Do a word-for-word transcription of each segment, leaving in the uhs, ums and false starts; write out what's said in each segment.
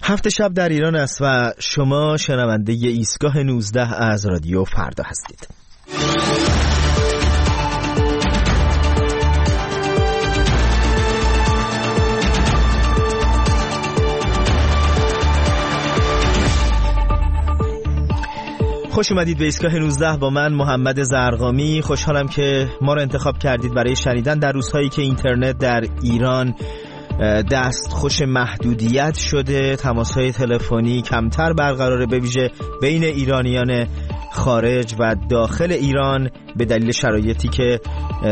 هفت شب در ایران است و شما شنونده ی ایستگاه نوزده از رادیو فردا هستید. خوش اومدید به ایستگاه نوزده با من محمد زرقامی. خوشحالم که ما رو انتخاب کردید برای شنیدن در روزهایی که اینترنت در ایران دستخوش محدودیت شده، تماس‌های تلفنی کمتر برقراره، به ویژه بین ایرانیان خارج و داخل ایران، به دلیل شرایطی که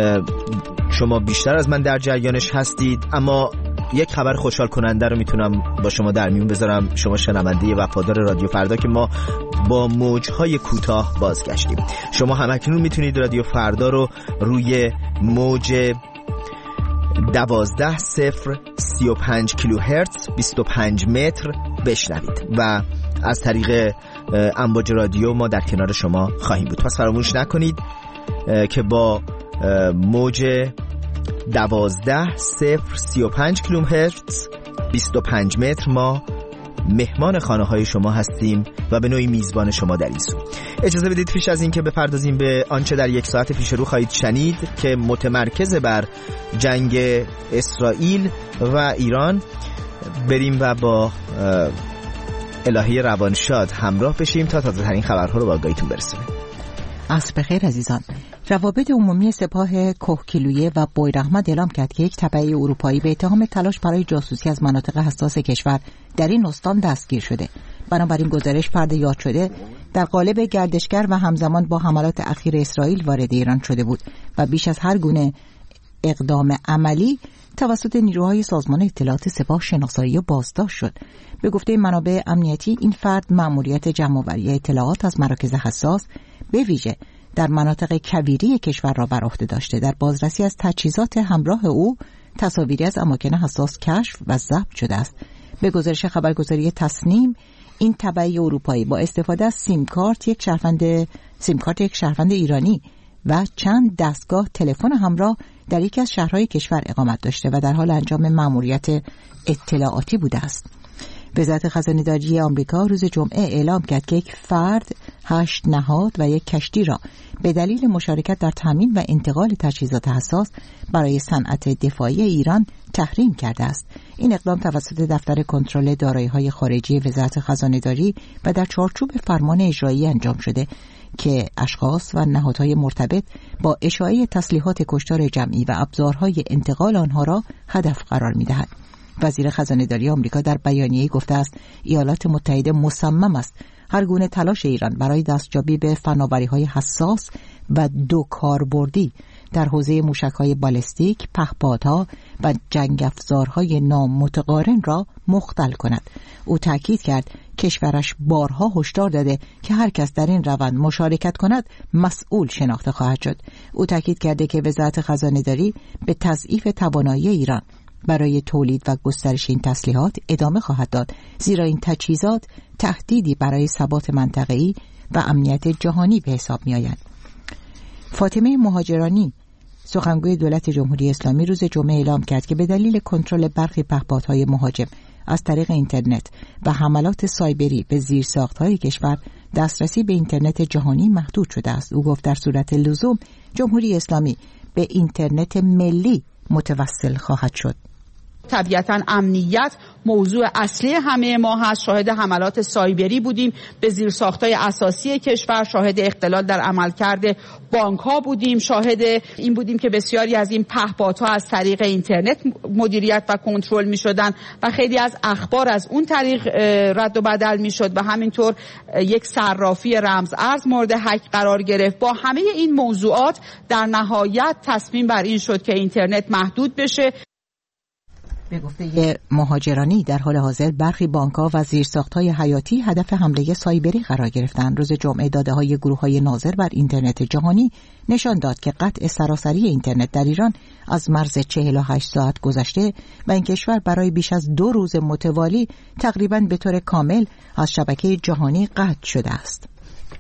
شما بیشتر از من در جریانش هستید. اما یک خبر خوشحال کننده رو میتونم با شما در میون بذارم، شما شنونده وفادار رادیو فردا، که ما با موجهای کوتاه بازگشتیم. شما همکنون میتونید رادیو فردا رو روی موج دوازده صفر سی و پنج کیلوهرتز بیست و پنج متر بشنوید و از طریق امواج رادیو ما در کنار شما خواهیم بود. پس فراموش نکنید که با موج دوازده صفر سی و پنج کیلوهرتز بیست و پنج متر ما مهمان خانه های شما هستیم و به نوعی میزبان شما در این سو. اجازه بدید پیش از این که بپردازیم به آنچه در یک ساعت پیش رو خواهید شنید که متمرکز بر جنگ اسرائیل و ایران، بریم و با الهی روانشاد همراه بشیم تا تازه ترین خبرها رو با آگاهیتون برسونیم. عصر بخیر عزیزان. روابط عمومی سپاه کوهگیلویه و بویراحمد اعلام کرد که یک تبعی اروپایی به اتهام تلاش برای جاسوسی از مناطق حساس کشور در این استان دستگیر شده. بنابراین گزارش فرد یاد شده در قالب گردشگر و همزمان با حملات اخیر اسرائیل وارد ایران شده بود و بیش از هر گونه اقدام عملی توسط نیروهای سازمان اطلاعات سپاه شناسایی و بازداشت شد. به گفته منابع امنیتی این فرد مأموریت جمع‌آوری اطلاعات از مراکز حساس به ویژه در مناطق کویری کشور را بر عهده داشته. در بازرسی از تجهیزات همراه او تصاویری از اماکن حساس کشف و ضبط شده است. به گزارش خبرگزاری تصنیم، این تبعی اروپایی با استفاده از سیم کارت یک شهروند سیم کارت یک شهروند ایرانی و چند دستگاه تلفن همراه در یکی از شهرهای کشور اقامت داشته و در حال انجام مأموریت اطلاعاتی بوده است. وزارت خزانه‌داری آمریکا روز جمعه اعلام کرد که یک فرد، هشت نهاد و یک کشتی را به دلیل مشارکت در تامین و انتقال تجهیزات حساس برای صنعت دفاعی ایران تحریم کرده است. این اقدام توسط دفتر کنترل دارایی‌های خارجی وزارت خزانه‌داری و در چارچوب فرمان اجرایی انجام شده که اشخاص و نهادهای مرتبط با اشاعه تسلیحات کشتار جمعی و ابزارهای انتقال آنها را هدف قرار می‌دهد. وزیر خزانه‌داری آمریکا در بیانیه‌ای گفته است ایالات متحده مصمم است هر گونه تلاش ایران برای دستیابی به فناوری‌های حساس و دو کاربردی در حوزه موشک‌های بالستیک، پهپادها و جنگ افزارهای نامتقارن را مختل کند. او تاکید کرد کشورش بارها هشدار داده که هر کس در این روند مشارکت کند مسئول شناخته خواهد شد. او تاکید کرده که وزارت خزانه‌داری به تضعیف توانایی ایران برای تولید و گسترش این تسلیحات ادامه خواهد داد، زیرا این تجهیزات تهدیدی برای ثبات منطقه‌ای و امنیت جهانی به حساب می‌آیند. فاطمه مهاجرانی، سخنگوی دولت جمهوری اسلامی، روز جمعه اعلام کرد که به دلیل کنترل برخی پهپادهای مهاجم از طریق اینترنت و حملات سایبری به زیرساخت‌های کشور دسترسی به اینترنت جهانی محدود شده است. او گفت در صورت لزوم جمهوری اسلامی به اینترنت ملی متوسل خواهد شد. طبیعتاً امنیت موضوع اصلی همه ما هست. شاهد حملات سایبری بودیم به زیرساخت‌های اساسی کشور، شاهد اختلال در عملکرد بانک‌ها بودیم، شاهد این بودیم که بسیاری از این پهپادها از طریق اینترنت مدیریت و کنترل می‌شدند و خیلی از اخبار از اون طریق رد و بدل می‌شد و همینطور یک صرافی رمز ارز مورد هک قرار گرفت. با همه این موضوعات در نهایت تصمیم بر این شد که اینترنت محدود بشه. به گفته مهاجرانی در حال حاضر برخی بانک‌ها و زیرساخت‌های حیاتی هدف حمله سایبری قرار گرفتند. روز جمعه داده‌های گروه‌های ناظر بر اینترنت جهانی نشان داد که قطع سراسری اینترنت در ایران از مرز چهل و هشت ساعت گذشته و این کشور برای بیش از دو روز متوالی تقریباً به طور کامل از شبکه جهانی قطع شده است.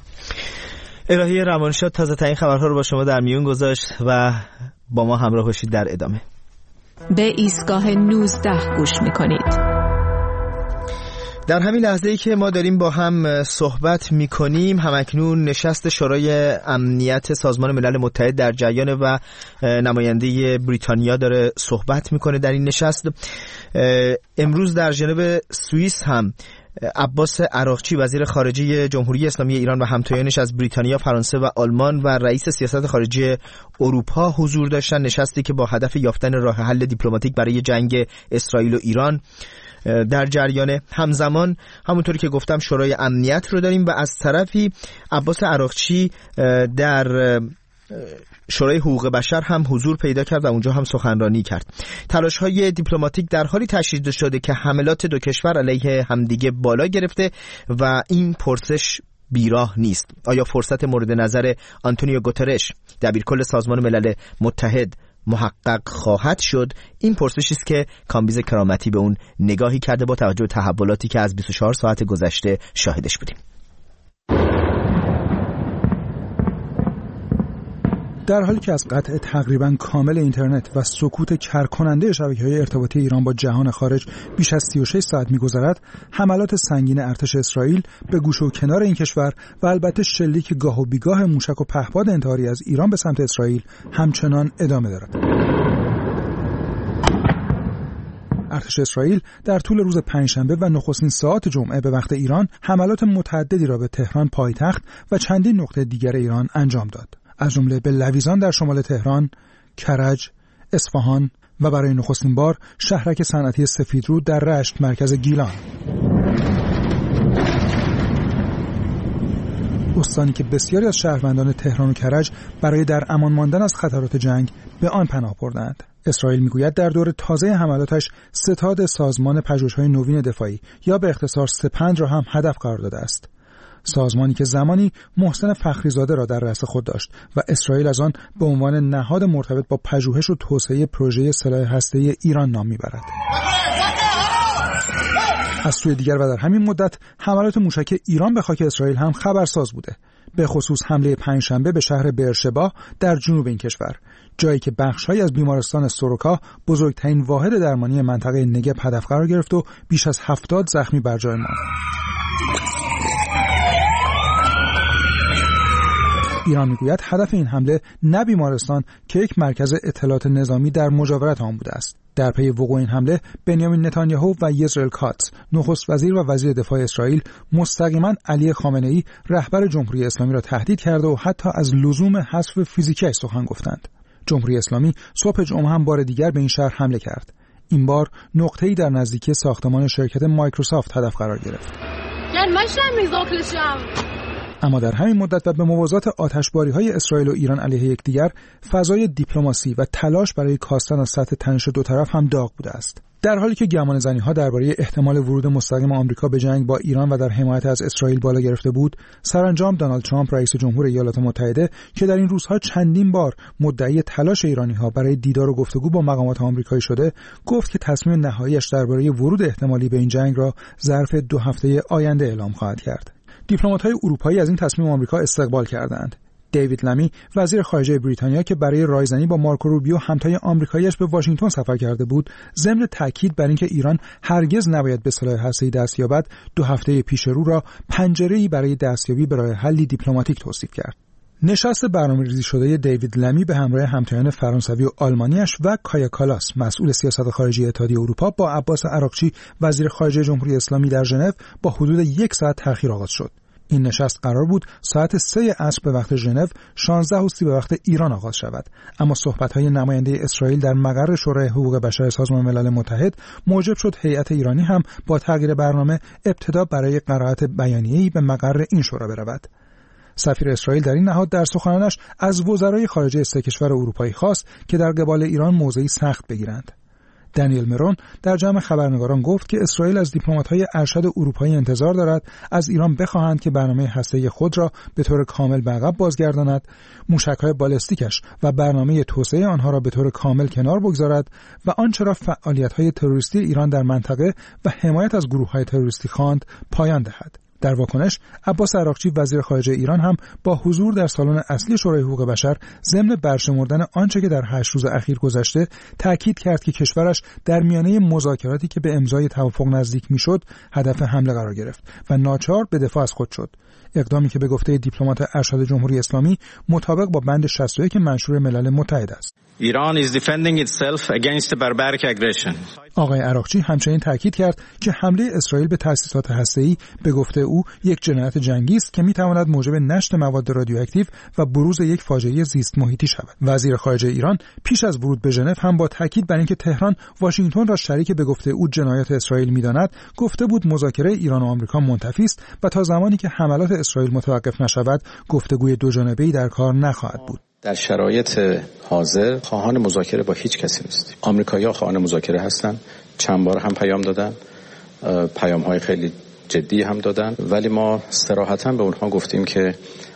الهی روانشاد تازه ترین خبرها رو با شما در میون گذاشت و با ما همراه باشید در ادامه. به ایستگاه نوزده گوش میکنید. در همین لحظه‌ای که ما داریم با هم صحبت می‌کنیم، همکنون نشست شورای امنیت سازمان ملل متحد در جریان و نماینده بریتانیا داره صحبت می‌کنه. در این نشست امروز در ژنو سوئیس هم عباس عراقچی وزیر خارجه جمهوری اسلامی ایران و همتایانش از بریتانیا، فرانسه و آلمان و رئیس سیاست خارجی اروپا حضور داشتن. نشستی که با هدف یافتن راه حل دیپلماتیک برای جنگ اسرائیل و ایران در جریان. همزمان همونطوری که گفتم شورای امنیت رو داریم و از طرفی عباس عراقچی در شورای حقوق بشر هم حضور پیدا کرد و اونجا هم سخنرانی کرد. تلاش‌های دیپلماتیک در حالی تشدید شده که حملات دو کشور علیه همدیگه بالا گرفته و این پرسش بیراه نیست. آیا فرصت مورد نظر آنتونیو گوترش دبیرکل سازمان ملل متحد محقق خواهد شد؟ این پرسشی است که کامبیز کرامتی به اون نگاهی کرده با توجه به تحولاتی که از بیست و چهار ساعت گذشته شاهدش بودیم. در حالی که از قطع تقریباً کامل اینترنت و سکوت کرکننده شبکه‌های ارتباطی ایران با جهان خارج بیش از سی و شش ساعت می‌گذرد، حملات سنگین ارتش اسرائیل به گوشه و کنار این کشور و البته شلیک گاه و بیگاه موشک و پهپاد انتحاری از ایران به سمت اسرائیل همچنان ادامه دارد. ارتش اسرائیل در طول روز پنجشنبه و نخستین ساعات جمعه به وقت ایران حملات متعددی را به تهران پایتخت و چندین نقطه دیگر ایران انجام داد، از جمله به لویزان در شمال تهران، کرج، اصفهان و برای نخستین بار شهرک صنعتی سفیدرود در رشت مرکز گیلان. استانی که بسیاری از شهروندان تهران و کرج برای در امان ماندن از خطرات جنگ به آن پناه بردند. اسرائیل میگوید در دور تازه حملاتش ستاد سازمان پژوهش‌های نوین دفاعی یا به اختصار سپند را هم هدف قرار داده است. سازمانی که زمانی محسن فخریزاده را در رأس خود داشت و اسرائیل از آن به عنوان نهاد مرتبط با پژوهش و توسعه پروژه سلاح هسته‌ای ایران نام میبرد. از سوی دیگر و در همین مدت حملات موشک ایران به خاک اسرائیل هم خبرساز بوده، به خصوص حمله پنجشنبه به شهر بئرشبا در جنوب این کشور، جایی که بخش‌هایی از بیمارستان سوروکا، بزرگترین واحد درمانی منطقه نگب، هدف قرار گرفت و بیش از هفتاد زخمی بر جای ماند. ایران میگوید هدف این حمله نه بیمارستان که یک مرکز اطلاعات نظامی در مجاورت آن بوده است. در پی وقوع این حمله بنیامین نتانیاهو و یزرائیل کاتس، نخست وزیر و وزیر دفاع اسرائیل، مستقیما علی خامنه‌ای رهبر جمهوری اسلامی را تهدید کرده و حتی از لزوم حذف فیزیکی سخن گفتند. جمهوری اسلامی صبح جمعه هم بار دیگر به این شهر حمله کرد. این بار نقطه‌ای در نزدیکی ساختمان شرکت مایکروسافت هدف قرار گرفت. اما در همین مدت و به موازات آتشباری‌های اسرائیل و ایران علیه یکدیگر، فضای دیپلماسی و تلاش برای کاستن از سطح تنش دو طرف هم داغ بوده است. در حالی که گمانه‌زنی‌ها درباره احتمال ورود مستقیم آمریکا به جنگ با ایران و در حمایت از اسرائیل بالا گرفته بود، سرانجام دونالد ترامپ رئیس جمهور ایالات متحده که در این روزها چندین بار مدعی تلاش ایرانی‌ها برای دیدار و گفتگو با مقامات آمریکایی شده، گفت که تصمیم نهاییش درباره ورود احتمالی به این جنگ را ظرف دو هفته آینده اعلام خواهد کرد. دیپلمات‌های اروپایی از این تصمیم آمریکا استقبال کردند. دیوید لمی وزیر خارجه بریتانیا که برای رایزنی با مارکو روبیو همتای آمریکایی‌اش به واشنگتن سفر کرده بود، ضمن تاکید بر اینکه ایران هرگز نباید به سلاح هسته‌ای دست یابد، دو هفته پیش رو را پنجره‌ای برای دستیابی به راه حلی دیپلماتیک توصیف کرد. نشست برنامه‌ریزی شده دیوید لمی به همراه همتایان فرانسوی و آلمانیش و کایا کالاس مسئول سیاست خارجی اتحادیه اروپا با عباس عراقچی وزیر خارجه جمهوری اسلامی در ژنو با حدود یک ساعت تأخیر آغاز شد. این نشست قرار بود ساعت سه عصر به وقت ژنو، شانزده و سی به وقت ایران آغاز شود، اما صحبت‌های نماینده اسرائیل در مقر شورای حقوق بشر سازمان ملل متحد موجب شد هیئت ایرانی هم با تغییر برنامه ابتدا برای قرائت بیانیه‌ای به مقر این شورا برود. سفیر اسرائیل در این نهاد در سخنانش از وزرای خارجه سه کشور اروپایی خواست که در قبال ایران موضعی سخت بگیرند. دانیل مرون در جمع خبرنگاران گفت که اسرائیل از دیپلمات‌های ارشد اروپایی انتظار دارد از ایران بخواهند که برنامه هسته‌ای خود را به طور کامل به عقب بازگرداند، موشک‌های بالستیکش و برنامه توسعه آنها را به طور کامل کنار بگذارد و آنچه را فعالیت‌های تروریستی ایران در منطقه و حمایت از گروه‌های تروریستی خواند پایان دهد. در واکنش عباس عراقچی وزیر خارجه ایران هم با حضور در سالن اصلی شورای حقوق بشر ضمن برشمردن آنچه که در هشت روز اخیر گذشته تاکید کرد که کشورش در میانه مذاکراتی که به امضای توافق نزدیک میشد هدف حمله قرار گرفت و ناچار به دفاع از خود شد. اقدامی که به گفته دیپلمات ارشد جمهوری اسلامی مطابق با بند شصت و یک منشور ملل متحد است. Iran is defending itself against the barbaric aggression. آقای عراقچی همچنین تاکید کرد که حمله اسرائیل به تأسیسات هسته‌ای به گفته او یک جنایت جنگی است که می‌تواند موجب نشت مواد رادیواکتیو و بروز یک فاجعه زیست محیطی شود. وزیر خارجه ایران پیش از ورود به ژنو هم با تاکید بر اینکه تهران واشنگتن را شریک به گفته او جنایات اسرائیل می‌داند، گفته بود مذاکره ایران و آمریکا منتفی است و تا زمانی که حملات اسرائیل متوقف نشود، گفتگوی دو جانبه‌ای در کار نخواهد بود. در شرایط حاضر خواهان مذاکره با هیچ کسی نیستیم. آمریکایی‌ها خواهان مذاکره هستند. چند بار هم پیام دادن، پیام‌های خیلی جدی هم دادن، ولی ما صراحتاً به اونها گفتیم که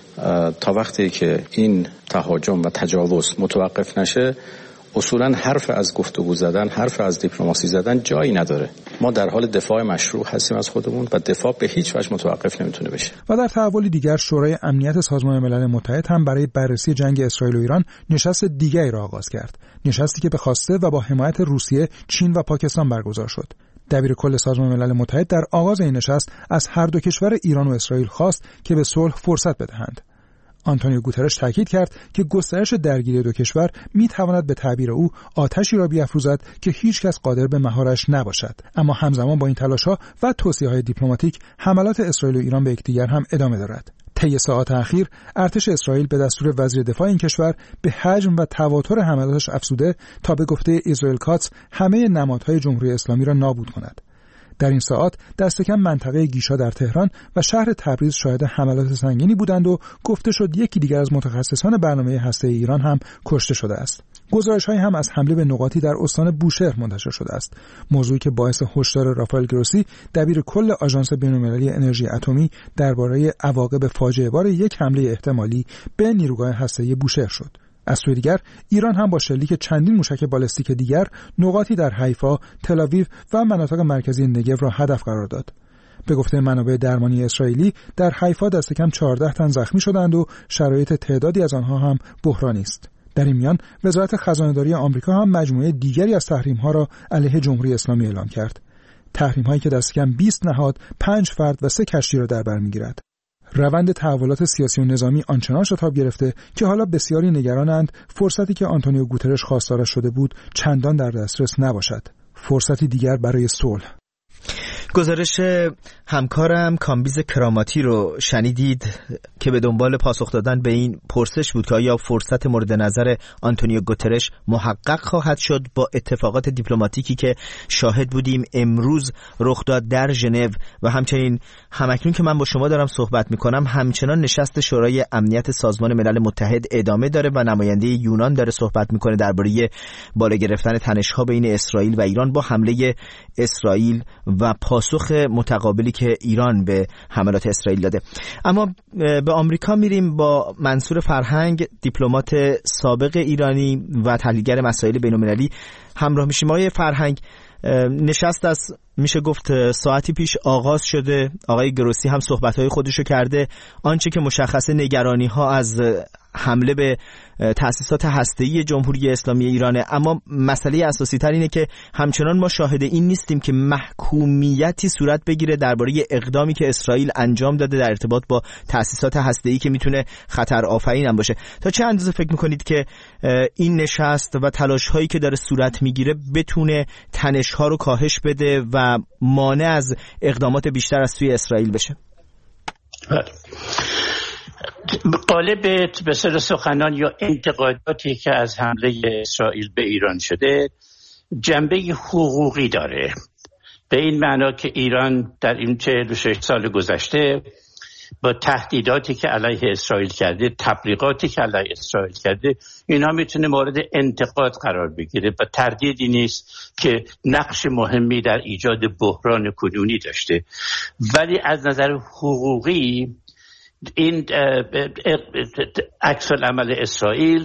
تا وقتی که این تهاجم و تجاوز متوقف نشه، اصولاً حرف از گفتگو زدن، حرف از دیپلماسی زدن جایی نداره. ما در حال دفاع مشروع هستیم از خودمون و دفاع به هیچ وجه متوقف نمیتونه بشه. و در تحولی دیگر شورای امنیت سازمان ملل متحد هم برای بررسی جنگ اسرائیل و ایران نشست دیگری را آغاز کرد. نشستی که به خواسته و با حمایت روسیه، چین و پاکستان برگزار شد. دبیر کل سازمان ملل متحد در آغاز این نشست از هر دو کشور ایران و اسرائیل خواست که به صلح فرصت بدهند. آنتونیو گوترش تاکید کرد که گسترش درگیری دو کشور می‌تواند به تعبیر او آتشی را بیافروزد که هیچ کس قادر به مهارش نباشد. اما همزمان با این تلاش‌ها و توصیه‌های دیپلماتیک، حملات اسرائیل و ایران به یکدیگر هم ادامه دارد. طی ساعات اخیر ارتش اسرائیل به دستور وزیر دفاع این کشور به حجم و تواتر حملاتش افزوده تا به گفته ایزرائیل کاتس همه نمادهای جمهوری اسلامی را نابود کند. در این ساعات دست کم منطقه گیشا در تهران و شهر تبریز شاهد حملات سنگینی بودند و گفته شد یکی دیگر از متخصصان برنامه هسته‌ای ایران هم کشته شده است. گزارش‌هایی هم از حمله به نقاطی در استان بوشهر منتشر شده است، موضوعی که باعث هشدار رافائل گروسی دبیر کل آژانس بین‌المللی انرژی اتمی درباره عواقب فاجعه بار یک حمله احتمالی به نیروگاه هسته‌ای بوشهر شد. از سوی دیگر ایران هم با شلیک چندین موشک بالستیک دیگر نقاطی در حیفا، تل‌آویو و مناطق مرکزی نگو را هدف قرار داد. به گفته منابع درمانی اسرائیلی در حیفا دست کم چهارده تن زخمی شدند و شرایط تعدادی از آنها هم بحرانی است. در این میان وزارت خزانه‌داری آمریکا هم مجموعه دیگری از تحریم‌ها را علیه جمهوری اسلامی اعلام کرد. تحریم‌هایی که دست کم بیست نهاد، پنج فرد و سه کشتی را در بر می‌گیرد. روند تحولات سیاسی و نظامی آنچنان شتاب گرفته که حالا بسیاری نگرانند فرصتی که آنتونیو گوترش خواستارش شده بود چندان در دسترس نباشد. فرصتی دیگر برای صلح. گزارش همکارم کامبیز کراماتی رو شنیدید که به دنبال پاسخ دادن به این پرسش بود که آیا فرصت مورد نظر آنتونیو گوترش محقق خواهد شد با اتفاقات دیپلماتیکی که شاهد بودیم امروز رخ داد در ژنو و همچنین همکنون که من با شما دارم صحبت میکنم همچنان نشست شورای امنیت سازمان ملل متحد ادامه داره و نماینده یونان داره صحبت میکنه درباره بالا گرفتن تنش‌ها بین اسرائیل و ایران با حمله اسرائیل و پاسخ متقابلی که ایران به حملات اسرائیل داده. اما به آمریکا میریم با منصور فرهنگ، دیپلمات سابق ایرانی و تحلیلگر مسائل بین‌المللی همراه میشیم. آقای فرهنگ، نشست از میشه گفت ساعتی پیش آغاز شده. آقای گروسی هم صحبت‌های خودشو کرده. آنچه که مشخصه نگرانی‌ها از حمله به تأسیسات هسته‌ای جمهوری اسلامی ایرانه، اما مسئله اساسی تر اینه که همچنان ما شاهد این نیستیم که محکومیتی صورت بگیره درباره اقدامی که اسرائیل انجام داده در ارتباط با تأسیسات هسته‌ای که میتونه خطر آفرین هم باشه. تا چه اندازه فکر میکنید که این نشست و تلاش‌هایی که داره صورت میگیره بتونه تنش‌ها رو کاهش بده و مانع از اقدامات بیشتر از سوی اسرائیل بشه؟ قالب به سر سخنان یا انتقاداتی که از حمله اسرائیل به ایران شده جنبه حقوقی داره، به این معنا که ایران در این چهل و شش سال گذشته با تهدیداتی که علیه اسرائیل کرده، تبلیغاتی که علیه اسرائیل کرده، اینا میتونه مورد انتقاد قرار بگیره و تردیدی نیست که نقش مهمی در ایجاد بحران کنونی داشته. ولی از نظر حقوقی این عکس العمل اسرائیل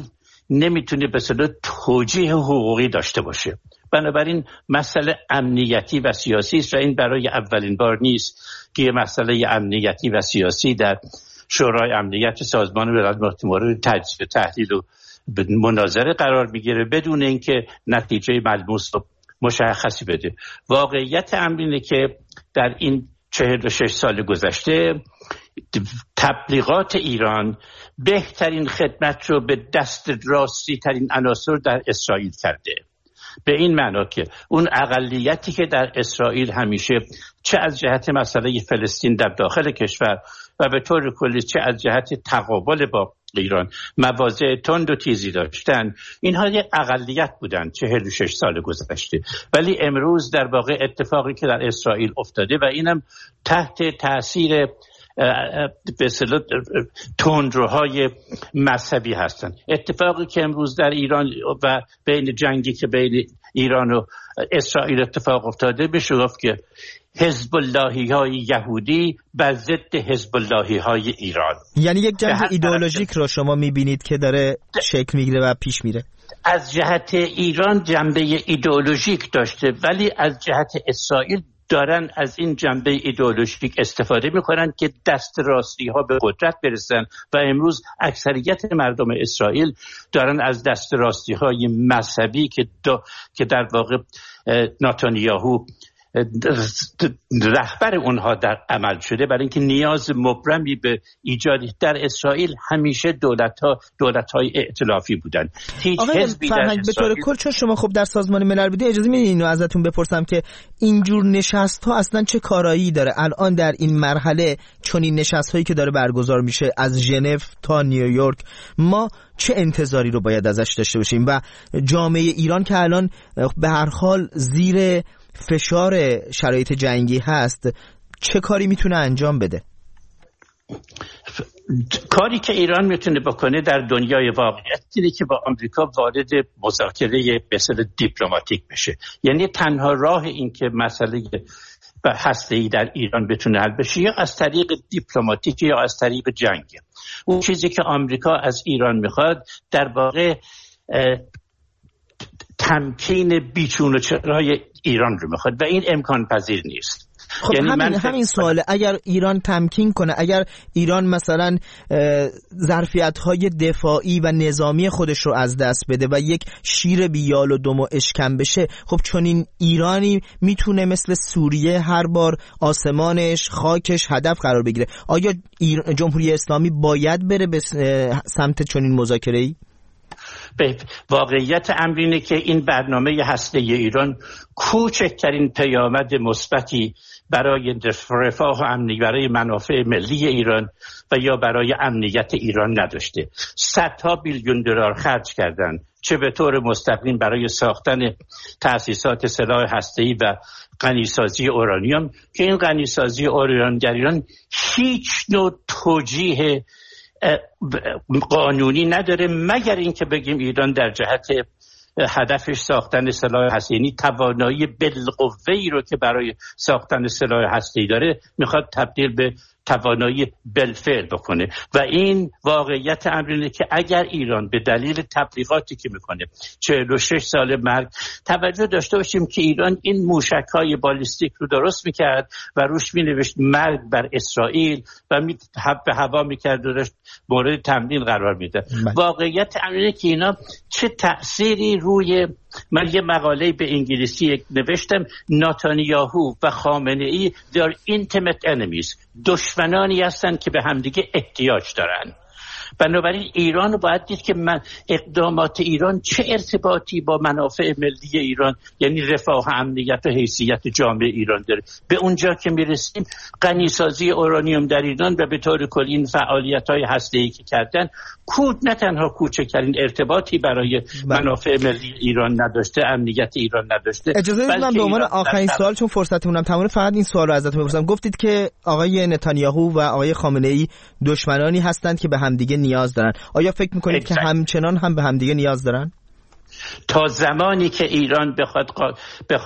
نمیتونه به صورت توجیه حقوقی داشته باشه. بنابراین مسئله امنیتی و سیاسی است و این برای اولین بار نیست که یه مسئله امنیتی و سیاسی در شورای امنیت سازمان ملل مورد تجزیه و تحلیل و مناظره قرار میگیره بدون اینکه نتیجه ملموس و مشخصی بده. واقعیت امر اینه که در این چهل و شش سال گذشته تبلیغات ایران بهترین خدمت رو به دست راستی ترین عناصر در اسرائیل کرده، به این معنا که اون اقلیتی که در اسرائیل همیشه چه از جهت مسئله فلسطین در داخل کشور و به طور کلی چه از جهت تقابل با ایران مواضع تند و تیزی داشتن، اینها یک اقلیت بودن چهل و شش سال گذشته، ولی امروز در واقع اتفاقی که در اسرائیل افتاده و اینم تحت تاثیر به اصطلاح تندروهای مذهبی هستن. اتفاقی که امروز در ایران و بین جنگی که بین ایران و اسرائیل اتفاق افتاده، بشه گفت که حزب اللهی های یهودی بر ضد حزب اللهی های ایران، یعنی یک جنگ ایدئولوژیک رو شما میبینید که داره شکل میگیره و پیش میره. از جهت ایران جنبه ایدئولوژیک داشته، ولی از جهت اسرائیل دارن از این جنبه ایدئولوژیک استفاده میکنن که دست راستی ها به قدرت برسن و امروز اکثریت مردم اسرائیل دارن از دست راستی های مذهبی که, که در واقع نتانیاهو رهبر اونها در عمل شده، برای اینکه نیاز مبرمی به ایجاد در اسرائیل همیشه دولت ها دولت های ائتلافی بودن. هیچ حزبی در به طور کل چون شما خب در سازمان ملل بودید، اجازه میدید اینو ازتون بپرسم که اینجور نشست ها اصلا چه کارایی داره الان در این مرحله؟ چون این نشست هایی که داره برگزار میشه از ژنو تا نیویورک، ما چه انتظاری رو باید ازش داشته باشیم؟ و جامعه ایران که الان به هر حال زیر فشار شرایط جنگی هست، چه کاری میتونه انجام بده؟ کاری که ایران میتونه بکنه در دنیای واقعیت اینه که با آمریکا وارد مذاکره به اصطلاح دیپلماتیک بشه. یعنی تنها راه این که مسئله هسته‌ای در ایران بتونه حل بشه یا از طریق دیپلماتیک یا از طریق جنگ. اون چیزی که آمریکا از ایران میخواد در واقع تمکین بیچون و چرای ایران رو میخواد و این امکان پذیر نیست. خب یعنی همین, همین سواله، اگر ایران تمکین کنه، اگر ایران مثلا ظرفیت‌های دفاعی و نظامی خودش رو از دست بده و یک شیر بیال و دم و اشکم بشه، خب چون این ایرانی میتونه مثل سوریه هر بار آسمانش خاکش هدف قرار بگیره. آیا جمهوری اسلامی باید بره به سمت چنین مذاکره‌ای؟ به واقعیت امر اینه که این برنامه هسته‌ای ایران کوچکترین پیامد مثبتی برای رفاه و امنیت، برای منافع ملی ایران و یا برای امنیت ایران نداشته. صدها بیلیون دلار خرج کردن، چه به طور مستقیم برای ساختن تأسیسات سلاح هسته‌ای و غنیسازی اورانیوم که این غنیسازی اورانیوم در ایران هیچ نوع توجیه قانونی نداره، مگر اینکه بگیم ایران در جهت هدفش ساختن سلاح هسته‌ای توانایی بالقوه‌ای رو که برای ساختن سلاح هسته‌ای داره میخواد تبدیل به توانایی بالفعل بکنه. و این واقعیت امر اینه که اگر ایران به دلیل تبلیغاتی که میکنه چهل و شش سال مرگ، توجه داشته باشیم که ایران این موشک‌های بالیستیک رو درست میکرد و روش مینوشت مرگ بر اسرائیل و می به هوا میکرد و داشت مورد تمرین قرار میده. واقعیت امر اینه که اینا چه تأثیری روی، من یه مقاله به انگلیسی نوشتم، نتانیاهو و خامنه ای they are intimate enemies، دشمنانی هستن که به همدیگه احتیاج دارن. بنابراین ایران رو باید دید که من اقدامات ایران چه ارتباطی با منافع ملی ایران، یعنی رفاه و امنیت و حیثیت جامعه ایران داره. به اونجا که میرسیم غنیسازی اورانیوم در ایران و به طور کلی این فعالیت‌های هسته‌ای که کردن کود نه تنها کوچکترین ارتباطی برای منافع ملی ایران نداشته، امنیت ایران نداشته. اجازه بدید من به عنوان آخرین سوال، چون فرصتمونم تمام، فقط این سوال رو ازتون بپرسم. گفتید که آقای نتانیاهو و آقای خامنه ای دشمنانی هستند که به همدیگه نیاز دارن. آیا فکر میکنید exactly. که همچنان هم به همدیگه نیاز دارن؟ تا زمانی که ایران بخواد بخواد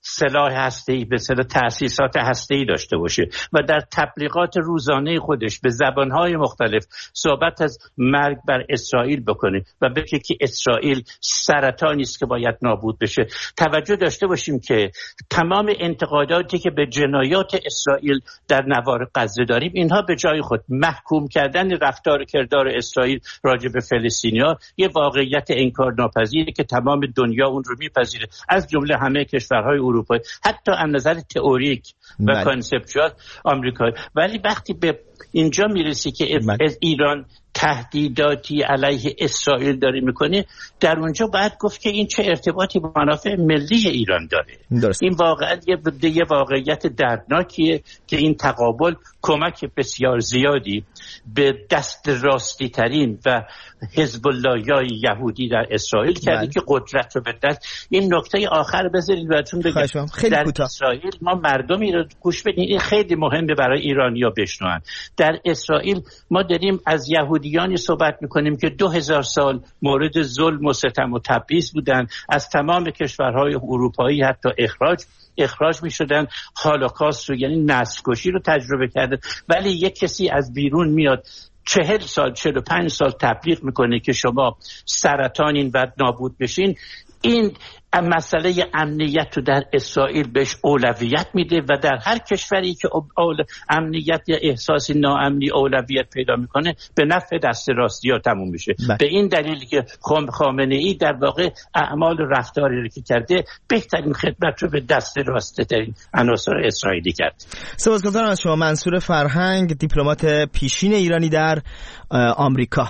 سلاح هسته‌ای به اصطلاح تأسیسات هسته‌ای داشته باشه و در تبلیغات روزانه خودش به زبانهای مختلف صحبت از مرگ بر اسرائیل بکنه و بگه که اسرائیل سرطانی است که باید نابود بشه. توجه داشته باشیم که تمام انتقاداتی که به جنایات اسرائیل در نوار غزه داریم، اینها به جای خود محکوم کردن رفتار کردار اسرائیل راجع به فلسطینی‌ها یه واقعیت انکارناپذیره که تمام دنیا اون رو میپذیره، از جمله همه کشورهای اروپایی، حتی از نظر تئوریک و کانسپچوال آمریکایی. ولی وقتی به اینجا میرسی که از ایران تهدیداتی علیه اسرائیل داره میکنه، در اونجا باید گفت که این چه ارتباطی با منافع ملی ایران داره. درست. این واقعا یه, یه واقعیت دردناکیه که این تقابل کمک بسیار زیادی به دست راستی ترین و حزب الله یا یهودی در اسرائیل کرده که قدرت رو به دست. این نکته آخر بذارید براتون بگم، در کوتاه. اسرائیل ما مردمی رو گوش بدین، این خیلی مهمه برای ایرانی‌ها بشنون. در اسرائیل ما داریم از یهودیانی صحبت میکنیم که دو هزار سال مورد ظلم و ستم و تبعیض بودن، از تمام کشورهای اروپایی حتی اخراج اخراج می شدن، هولوکاست رو یعنی نسل کشی رو تجربه کردن. ولی یک کسی از بیرون میاد چهل سال چهل و پنج سال تبلیغ میکنه که شما سرطانین و نابود بشین. این مسئله امنیت رو در اسرائیل بهش اولویت میده و در هر کشوری که امنیت یا احساس ناامنی اولویت پیدا میکنه به نفع دست راستی ها تموم میشه. بله. به این دلیل که خامنه ای در واقع اعمال و رفتاری رو که کرده بهترین خدمت رو به دست راسته ترین عناصر اسرائیلی کرد. سپاسگزارم از شما منصور فرهنگ، دیپلمات پیشین ایرانی در آمریکا.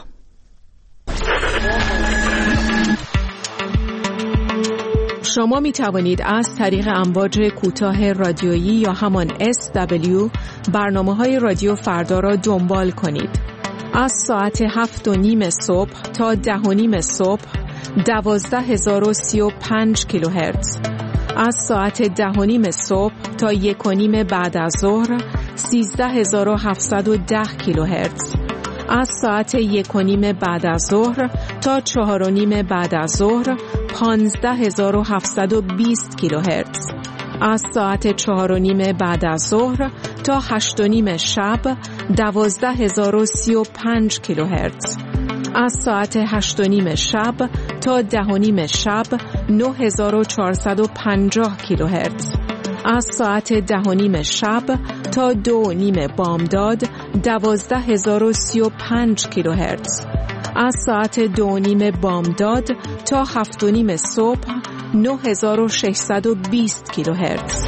شما می توانید از طریق امواج کوتاه رادیویی یا همان اس دبلیو برنامه‌های رادیو فردا را دنبال کنید. از ساعت هفت و نیم صبح تا ده و نیم صبح دوازده هزار و سی و پنج کیلوهرتز. از ساعت ده و نیم صبح تا یک و نیم بعد از ظهر سیزده هزار و هفتصد و ده کیلوهرتز. از ساعت یک و نیم بعد از ظهر تا چهار و نیم بعد از ظهر پانزده هزار و هفتصد و بیست کیلوهرتز. از ساعت چهار و نیم بعد از ظهر تا هشت و نیم شب دوازده هزار و سی و پنج کیلوهرتز. از ساعت هشت و نیم شب تا ده و نیم شب نه هزار و چهارصد و پنجاه کیلوهرتز. از ساعت ده و نیم شب تا دو و نیم بامداد دوازده هزار و سی و پنج کیلوهرتز. از ساعت دو و نیم بامداد تا هفت و نیم صبح نه هزار و ششصد و بیست کیلوهرتز.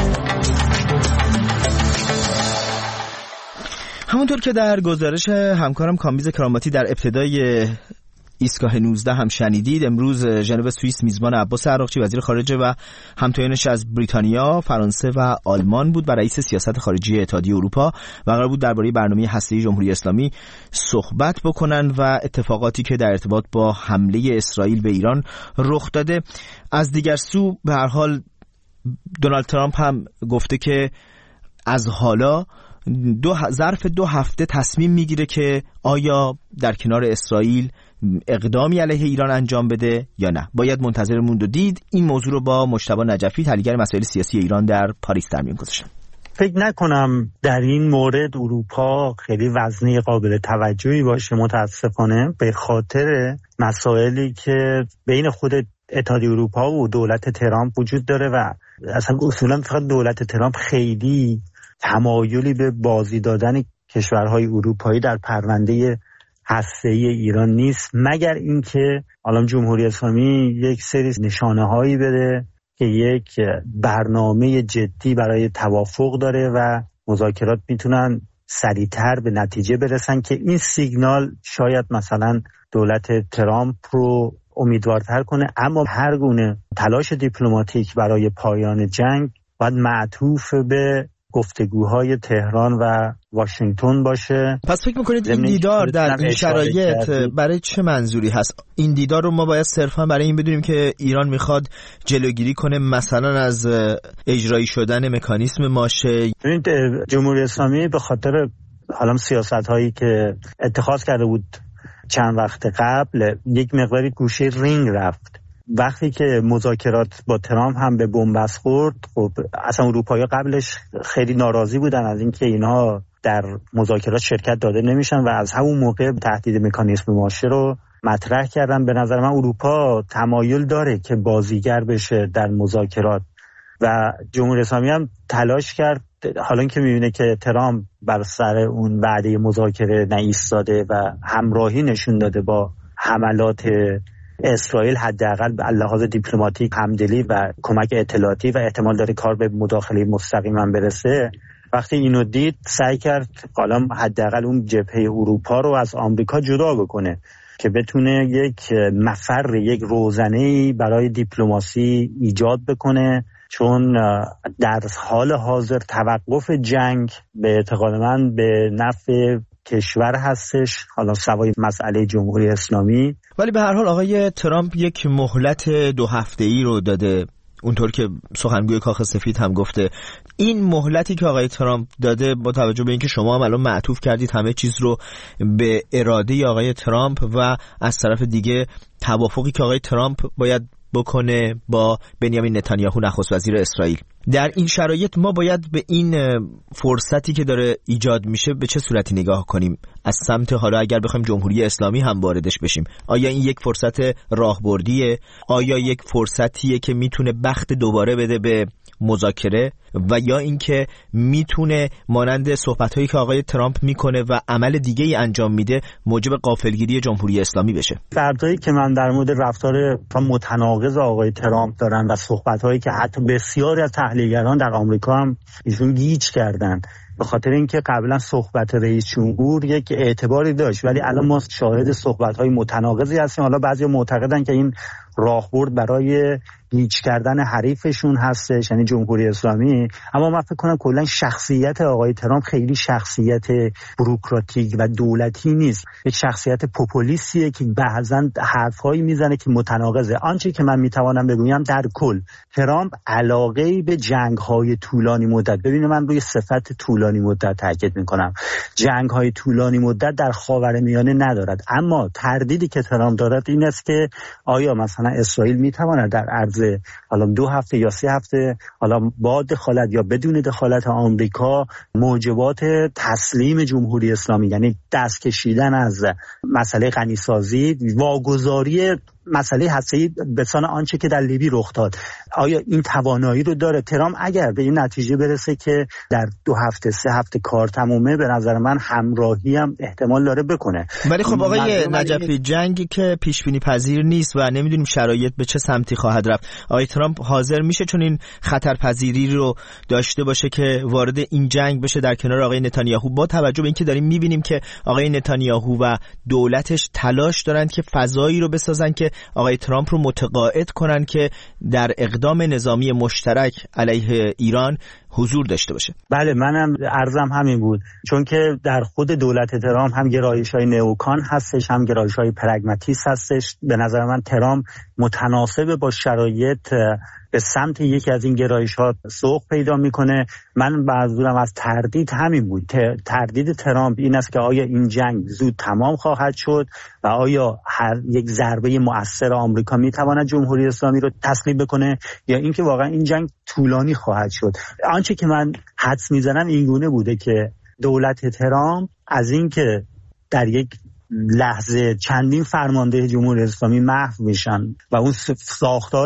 همونطور که در گزارش همکارم کامبیز کراماتی در ابتدای ایستگاه نوزده هم شنیدید، امروز ژنو سوئیس میزبان عباس عراقچی وزیر خارجه و همتایانش از بریتانیا، فرانسه و آلمان بود و رئیس سیاست خارجی اتحادیه اروپا و قرار بود درباره برنامه هسته‌ای جمهوری اسلامی صحبت بکنن و اتفاقاتی که در ارتباط با حمله اسرائیل به ایران رخ داده. از دیگر سو به هر حال دونالد ترامپ هم گفته که از حالا دو ظرف دو هفته تصمیم میگیره که آیا در کنار اسرائیل اقدامی علیه ایران انجام بده یا نه. باید منتظر موند و دید. این موضوع رو با مجتبی نجفی، تحلیلگر مسائل سیاسی ایران در پاریس در میون گذاشتم. فکر نکنم در این مورد اروپا خیلی وزنی قابل توجهی باشه، متاسفانه، به خاطر مسائلی که بین خود اتحادیه اروپا و دولت ترامپ وجود داره و اصلا اصولا فقط دولت ترامپ خیلی تمایلی به بازی دادن کشورهای اروپایی در پرونده هسته‌ای ایران نیست، مگر اینکه الان جمهوری اسلامی یک سری نشانه هایی بده که یک برنامه جدی برای توافق داره و مذاکرات میتونن سریعتر به نتیجه برسن که این سیگنال شاید مثلا دولت ترامپ رو امیدوارتر کنه. اما هر گونه تلاش دیپلماتیک برای پایان جنگ باید معطوف به گفتگوهای تهران و واشنگتن باشه. پس فکر میکنید این دیدار در این شرایط برای چه منظوری هست؟ این دیدار رو ما باید صرفا برای این بدونیم که ایران میخواد جلوگیری کنه مثلا از اجرایی شدن مکانیسم ماشه؟ جمهوری اسلامی به خاطر حالا سیاست هایی که اتخاذ کرده بود چند وقت قبل یک مقداری گوشه رینگ رفت وقتی که مذاکرات با ترامپ هم به بنبست خورد، خب اصلا اروپایی‌ها قبلش خیلی ناراضی بودن از اینکه اینها در مذاکرات شرکت داده نمیشن و از همون موقع تهدید مکانیزم ماشه رو مطرح کردن. به نظر من اروپا تمایل داره که بازیگر بشه در مذاکرات و جمهوری اسلامی هم تلاش کرد. حالا اینکه میبینه که ترامپ بر سر اون وعده مذاکره نایستاده و همراهی نشون داده با حملات اسرائیل، حداقل به لحاظ دیپلماتیک همدلی و کمک اطلاعاتی و احتمال داره کار به مداخله مستقیما برسه، وقتی اینو دید سعی کرد حالا حداقل اون جبهه اروپا رو از آمریکا جدا بکنه که بتونه یک مفر، یک روزنه‌ای برای دیپلماسی ایجاد بکنه، چون در حال حاضر توقف جنگ به اعتقاد من به نفع کشور هستش، حالا سوای مسئله جمهوری اسلامی. ولی به هر حال آقای ترامپ یک مهلت دو هفته‌ای رو داده، اونطور که سخنگوی کاخ سفید هم گفته. این مهلتی که آقای ترامپ داده با توجه به اینکه شما هم الان معطوف کردید همه چیز رو به اراده آقای ترامپ و از طرف دیگه توافقی که آقای ترامپ باید بکنه با بنیامین نتانیاهو نخست وزیر اسرائیل، در این شرایط ما باید به این فرصتی که داره ایجاد میشه به چه صورتی نگاه کنیم از سمت، حالا اگر بخوایم جمهوری اسلامی هم واردش بشیم؟ آیا این یک فرصت راهبردیه؟ آیا یک فرصتیه که میتونه بخت دوباره بده به مذاکره و یا اینکه میتونه مانند صحبت‌هایی که آقای ترامپ میکنه و عمل دیگه‌ای انجام میده موجب غافلگیری جمهوری اسلامی بشه؟ فردایی که من در مورد رفتار متناقض آقای ترامپ دارن و صحبت‌هایی که حتی بسیاری از تحلیلگران در آمریکا هم ایشون گیج کردن، به خاطر اینکه قبلا صحبت رئیس جمهور یک اعتباری داشت ولی الان ما شاهد صحبت‌های متناقضی هستیم. حالا بعضی معتقدن که این راهبرد برای گیج کردن حریفشون هستش، یعنی جمهوری اسلامی، اما من فکر کنم کلا شخصیت آقای ترامپ خیلی شخصیت بوروکراتیک و دولتی نیست، یک شخصیت پوپولیستیه که بعضن حرفایی میزنه که متناقضه. آنچه که من میتوانم بگویم در کل ترامپ علاقه‌ای به جنگ‌های طولانی مدت، ببینید من روی صفت طولانی مدت تاکید میکنم، جنگ‌های طولانی مدت در خاورمیانه ندارد، اما تردیدی که ترامپ دارد این است که آیا مثلا اسرائیل میتواند در عرض حالا دو هفته یا سه هفته، حالا با دخالت یا بدون دخالت آمریکا، موجبات تسلیم جمهوری اسلامی، یعنی دست کشیدن از مسئله غنیسازی، واگذاری مسئله هسته‌ای به سان آنچه که در لیبی رخ داد، آیا این توانایی رو داره ترامپ؟ اگر به این نتیجه برسه که در دو هفته سه هفته کار تمومه، به نظر من همراهی هم احتمال داره بکنه. ولی خب آقای نجفی، جنگی که پیش بینی پذیر نیست و نمیدونیم شرایط به چه سمتی خواهد رفت، آقای ترامپ حاضر میشه چون این خطر پذیری رو داشته باشه که وارد این جنگ بشه در کنار آقای نتانیاهو، با توجه به اینکه داریم میبینیم که آقای نتانیاهو و دولتش تلاش دارند که فضایی رو بسازن که آقای ترامپ رو متقاعد کنن که در اقدام نظامی مشترک علیه ایران حضور داشته باشه؟ بله، منم عرضم همین بود، چون که در خود دولت ترامپ هم گرایش‌های نئوکان هستش، هم گرایش‌های پرگماتیست هستش. به نظر من ترامپ متناسب با شرایط به سمت یکی از این گرایش‌ها سوق پیدا میکنه. من منظورم از تردید همین بود. تردید ترامپ این است که آیا این جنگ زود تمام خواهد شد و آیا هر یک ضربه مؤثر آمریکا میتواند جمهوری اسلامی رو تسلیم بکنه، یا اینکه واقعا این جنگ طولانی خواهد شد. آنچه که من حدس میزنم این گونه بوده که دولت ترامپ از اینکه در یک لحظه چندین فرمانده جمهوری اسلامی محو میشن و اون ساختار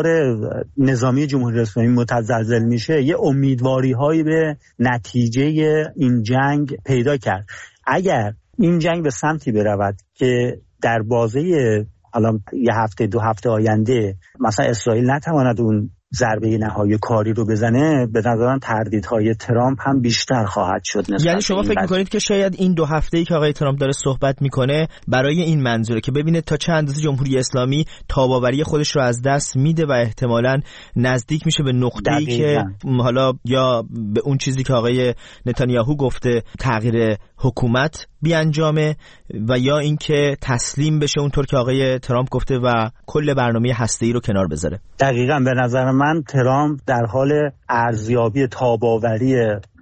نظامی جمهوری اسلامی متزلزل میشه، یه امیدواری هایی به نتیجه این جنگ پیدا کرد. اگر این جنگ به سمتی برود که در بازه حالا یه هفته دو هفته آینده مثلا اسرائیل نتواند اون ضربه نهایی کاری رو بزنه، به نظرم تردیدهای ترامپ هم بیشتر خواهد شد. یعنی شما فکر میکنید که شاید این دو هفته‌ای که آقای ترامپ داره صحبت میکنه برای این منظوره که ببینه تا چه اندازه جمهوری اسلامی تاباوری خودش رو از دست میده و احتمالاً نزدیک میشه به نقطه‌ای که حالا یا به اون چیزی که آقای نتانیاهو گفته تغییر حکومت بیانجامه و یا اینکه تسلیم بشه اونطور که آقای ترامپ گفته و کل برنامه هسته‌ای رو کنار بذاره. دقیقاً به نظر من ترامپ در حال ارزیابی تاباوری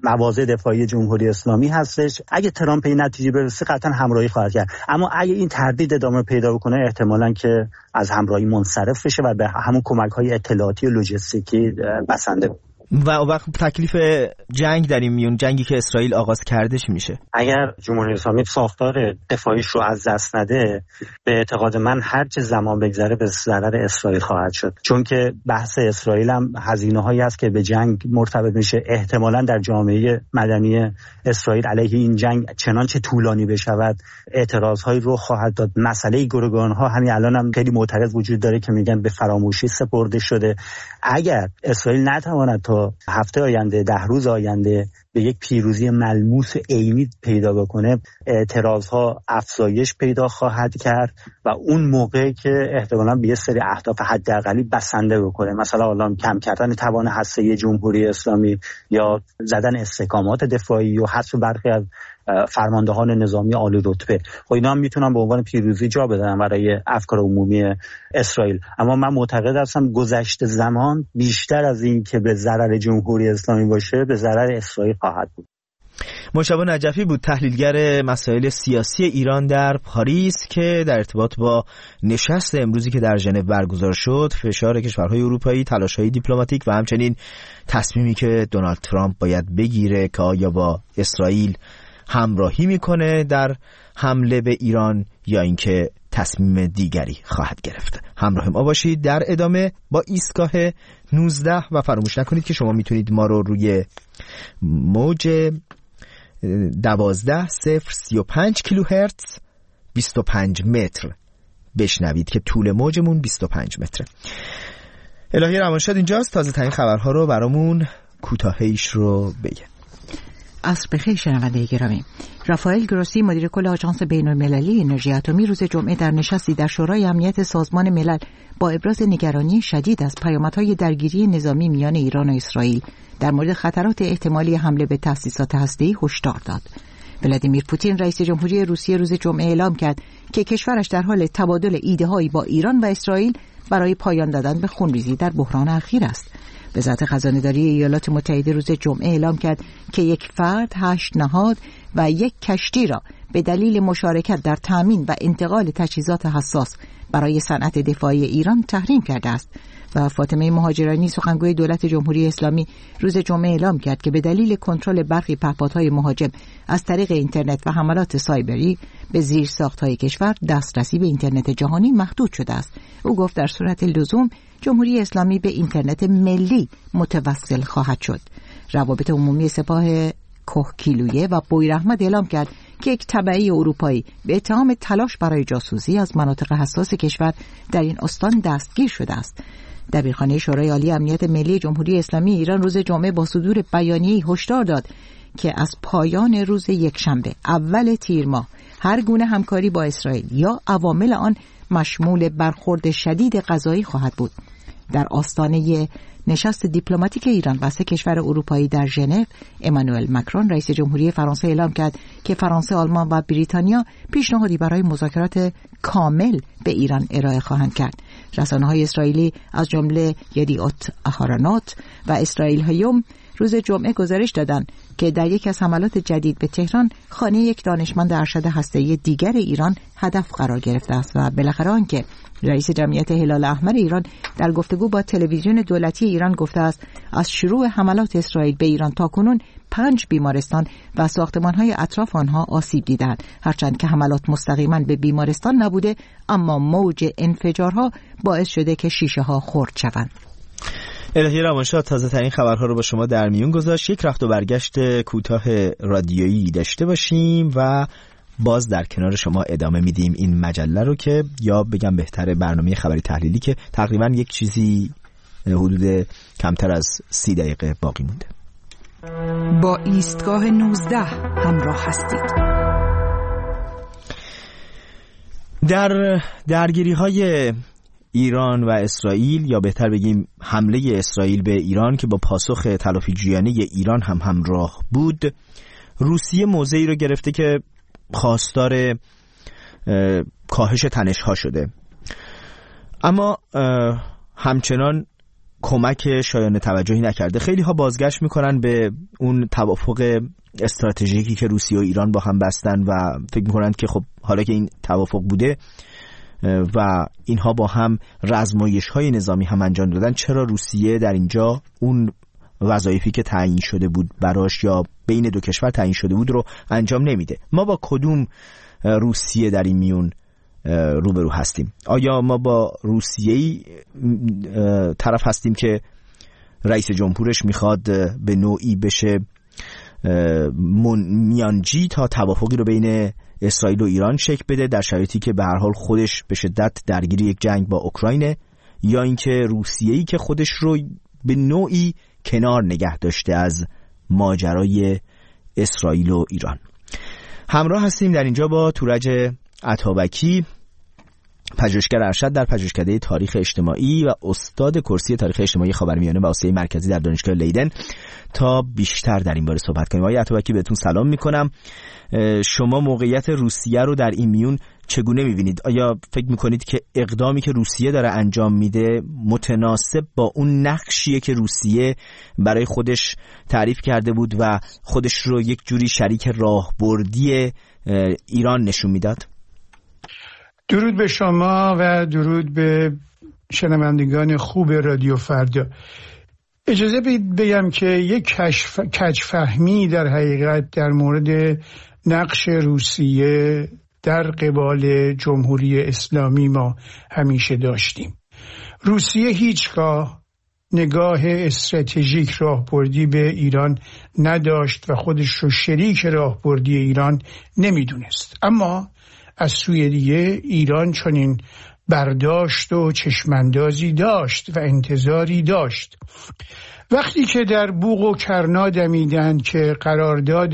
مواضع دفاعی جمهوری اسلامی هستش. اگه ترامپ این نتیجه برسه قطعا همراهی خواهد کرد، اما اگه این تردید ادامه پیدا بکنه احتمالاً که از همراهی منصرف بشه و به همون کمک‌های اطلاعاتی و لوجستیکی بسنده. و وقت تکلیف جنگ در این میون، جنگی که اسرائیل آغاز کرده چی میشه؟ اگر جمهوری اسلامی ساختار دفاعیش رو از دست نده، به اعتقاد من هر چه زمان بگذره به ضرر اسرائیل خواهد شد، چون که بحث اسرائیل هم هزینه‌هایی است که به جنگ مرتبط میشه. احتمالاً در جامعه مدنی اسرائیل علیه این جنگ چنانچه طولانی بشود اعتراض‌هایی رو خواهد داد. مسئله گروگان‌ها همین الان هم خیلی معترض وجود داره که میگن به فراموشی سپرده شده. اگر اسرائیل نتواند تا هفته آینده، ده روز آینده به یک پیروزی ملموس عینی پیدا بکنه، اعتراضها افزایش پیدا خواهد کرد و اون موقع که احتمالاً به یه سری اهداف حداقلی بسنده بکنه، مثلا الان کم کردن توان هسته‌ای جمهوری اسلامی یا زدن استحکامات دفاعی و حذف برخی از فرماندهان نظامی عالی رتبه، خب اینا هم میتونن به عنوان پیروزی جا بدن برای افکار عمومی اسرائیل. اما من معتقد هستم گذشته زمان بیشتر از این که به ضرر جمهوری اسلامی باشه به ضرر اسرائیل خواهد بود. مجتبی نجفی بود، تحلیلگر مسائل سیاسی ایران در پاریس، که در ارتباط با نشست امروزی که در ژنو برگزار شد، فشار کشورهای اروپایی، تلاش‌های دیپلماتیک و همچنین تصمیمی که دونالد ترامپ باید بگیره که آیا با اسرائیل همراهی میکنه در حمله به ایران یا اینکه تصمیم دیگری خواهد گرفت. همراه ما باشید در ادامه با ایستگاه نوزده و فراموش نکنید که شما میتونید ما رو روی موج دوازده صفر سی و پنج کیلوهرتز بیست و پنج متر بشنوید که طول موجمون بیست و پنج متره. الهی روانشاد اینجاست، تازه ترین خبرها رو برامون کوتاهیش رو بگه. عصر بخیر شنونده گرامی. رافائل گروسی مدیر کل آژانس بین‌المللی انرژی اتمی روز جمعه در نشستی در شورای امنیت سازمان ملل با ابراز نگرانی شدید از پیامدهای درگیری نظامی میان ایران و اسرائیل در مورد خطرات احتمالی حمله به تأسیسات هسته‌ای هشدار داد. ولادیمیر پوتین رئیس جمهوری روسیه روز جمعه اعلام کرد که کشورش در حال تبادل ایده‌هایی با ایران و اسرائیل برای پایان دادن به خونریزی در بحران اخیر است. وزارت خزانه‌داری ایالات متحده روز جمعه اعلام کرد که یک فرد، هشت نهاد و یک کشتی را به دلیل مشارکت در تامین و انتقال تجهیزات حساس برای صنعت دفاعی ایران تحریم کرده است. و فاطمه مهاجرانی سخنگوی دولت جمهوری اسلامی روز جمعه اعلام کرد که به دلیل کنترل برخی پهپادهای مهاجم از طریق اینترنت و حملات سایبری به زیرساخت‌های کشور دسترسی به اینترنت جهانی محدود شده است. او گفت در صورت لزوم جمهوری اسلامی به اینترنت ملی متوسل خواهد شد. روابط عمومی سپاه کوهگیلویه و بویراحمد اعلام کرد که یک تبعی اروپایی به اتهام تلاش برای جاسوسی از مناطق حساس کشور در این استان دستگیر شده است. دبیرخانه شورای عالی امنیت ملی جمهوری اسلامی ایران روز جمعه با صدور بیانیه‌ای هشدار داد که از پایان روز یکشنبه اول تیر ماه هر گونه همکاری با اسرائیل یا عوامل آن مشمول برخورد شدید غذایی خواهد بود. در آستانه نشست دیپلماتیک ایران و سه کشور اروپایی در ژنو، امانوئل مکرون رئیس جمهوری فرانسه اعلام کرد که فرانسه، آلمان و بریتانیا پیشنهادی برای مذاکرات کامل به ایران ارائه خواهند کرد. رسانه‌های اسرائیلی از جمله یدیعوت اهارنوت و اسرائیل هایوم روز جمعه گزارش دادند که در یک از حملات جدید به تهران خانه یک دانشمند ارشد هسته‌ای دیگر ایران هدف قرار گرفته است و بالاخره آنکه رئیس جمعیت هلال احمر ایران در گفتگو با تلویزیون دولتی ایران گفته است از شروع حملات اسرائیل به ایران تاکنون پنج بیمارستان و ساختمان‌های اطراف آنها آسیب دیدند. هرچند که حملات مستقیما به بیمارستان نبوده، اما موج انفجارها باعث شده که شیشه‌ها خرد شوند. الهی روانشاد تازه ترین خبرها رو با شما در میون گذاشت. یک رفت و برگشت کوتاه رادیویی داشته باشیم و باز در کنار شما ادامه میدیم این مجله رو که یا بگم بهتره برنامه خبری تحلیلی که تقریبا یک چیزی حدود کمتر از سی دقیقه باقی مونده. با ایستگاه نوزده همراه هستید. در درگیری های ایران و اسرائیل، یا بهتر بگیم حمله اسرائیل به ایران که با پاسخ تلافی‌جویانه ایران هم همراه بود، روسیه موضعی رو گرفته که خواستار کاهش تنش‌ها شده، اما همچنان کمک شایان توجهی نکرده. خیلی ها بازگشت میکنن به اون توافق استراتژیکی که روسیه و ایران با هم بستن و فکر میکنن که خب حالا که این توافق بوده و اینها با هم رزمایش های نظامی هم انجام دادن، چرا روسیه در اینجا اون وظایفی که تعیین شده بود براش یا بین دو کشور تعیین شده بود رو انجام نمیده؟ ما با کدوم روسیه در این میون روبرو هستیم؟ آیا ما با روسیه‌ای طرف هستیم که رئیس جمهورش میخواد به نوعی بشه میانجی تا توافقی رو بین اسرائیل و ایران شکل بده در شرایطی که به هر حال خودش به شدت درگیر یک جنگ با اوکراینه، یا اینکه روسیه‌ای که خودش رو به نوعی کنار نگه داشته از ماجرای اسرائیل و ایران؟ همراه هستیم در اینجا با تورج عطابکی، پژوهشگر ارشد در پژوهشکده تاریخ اجتماعی و استاد کرسی تاریخ اجتماعی خاورمیانه و آسیای مرکزی در دانشگاه لیدن، تا بیشتر در این باره صحبت کنیم. آقای عطابکی بهتون سلام میکنم. شما موقعیت روسیه رو در این میون چگونه میبینید؟ آیا فکر میکنید که اقدامی که روسیه داره انجام میده متناسب با اون نقشیه که روسیه برای خودش تعریف کرده بود و خودش رو یک جوری شریک راهبردی ایران نشون میداد؟ درود به شما و درود به شنوندگان خوب رادیو فردا. اجازه بگم که یک کج‌فهمی در حقیقت در مورد نقش روسیه در قبال جمهوری اسلامی ما همیشه داشتیم. روسیه هیچگاه نگاه استراتژیک راهبردی به ایران نداشت و خودش رو شریک راهبردی ایران نمیدونست. اما از سوی دیگه ایران چنین برداشت و چشماندازی داشت و انتظاری داشت. وقتی که در بوق و کرنا دمیدن که قرارداد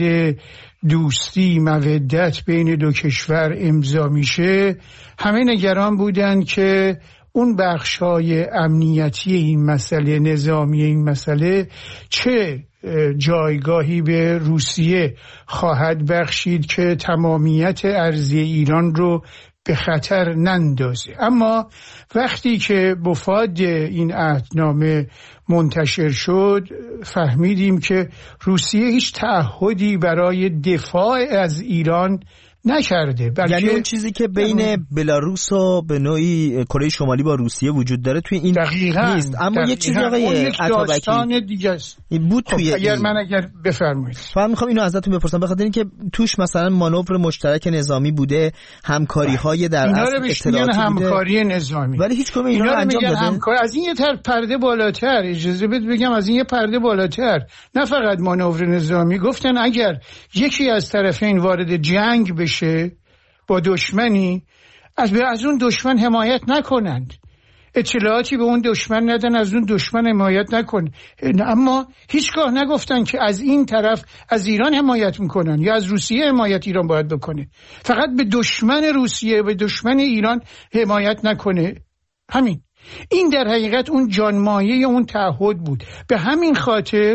دوستی مودت بین دو کشور امضا میشه، همه نگران بودن که اون بخشای امنیتی این مسئله، نظامی این مسئله، چه جایگاهی به روسیه خواهد بخشید که تمامیت ارضی ایران رو به خطر نندازه. اما وقتی که مفاد این عهدنامه منتشر شد، فهمیدیم که روسیه هیچ تعهدی برای دفاع از ایران نکرده. یعنی اون چیزی که بین بلاروس و به نوعی کره شمالی با روسیه وجود داره توی این دقیقاً نیست. اما دقیقاً. یک چیزی آقای یک داستان دیگه است بود توی خب اگر این. من اگر بفرمایید فهم میخوام اینو ازتون بپرسم، بخاطر اینکه توش مثلا مانور مشترک نظامی بوده، همکاری های در اصل اطلاعاتی همکاری نظامی، ولی هیچ کدوم اینا رو انجام داده. همکار... از این یه تر پرده بالاتر، اجازه بده بگم از این یه پرده بالاتر، نه فقط مانور نظامی، گفتن اگر یکی از طرفین وارد جنگ بشه با دشمنی، از از اون دشمن حمایت نکنند، اطلاعاتی به اون دشمن ندن، از اون دشمن حمایت نکن. اما هیچگاه نگفتن که از این طرف از ایران حمایت میکنن یا از روسیه حمایت ایران باید بکنه. فقط به دشمن روسیه، به دشمن ایران حمایت نکنه. همین. این در حقیقت اون جانمایه اون تعهد بود. به همین خاطر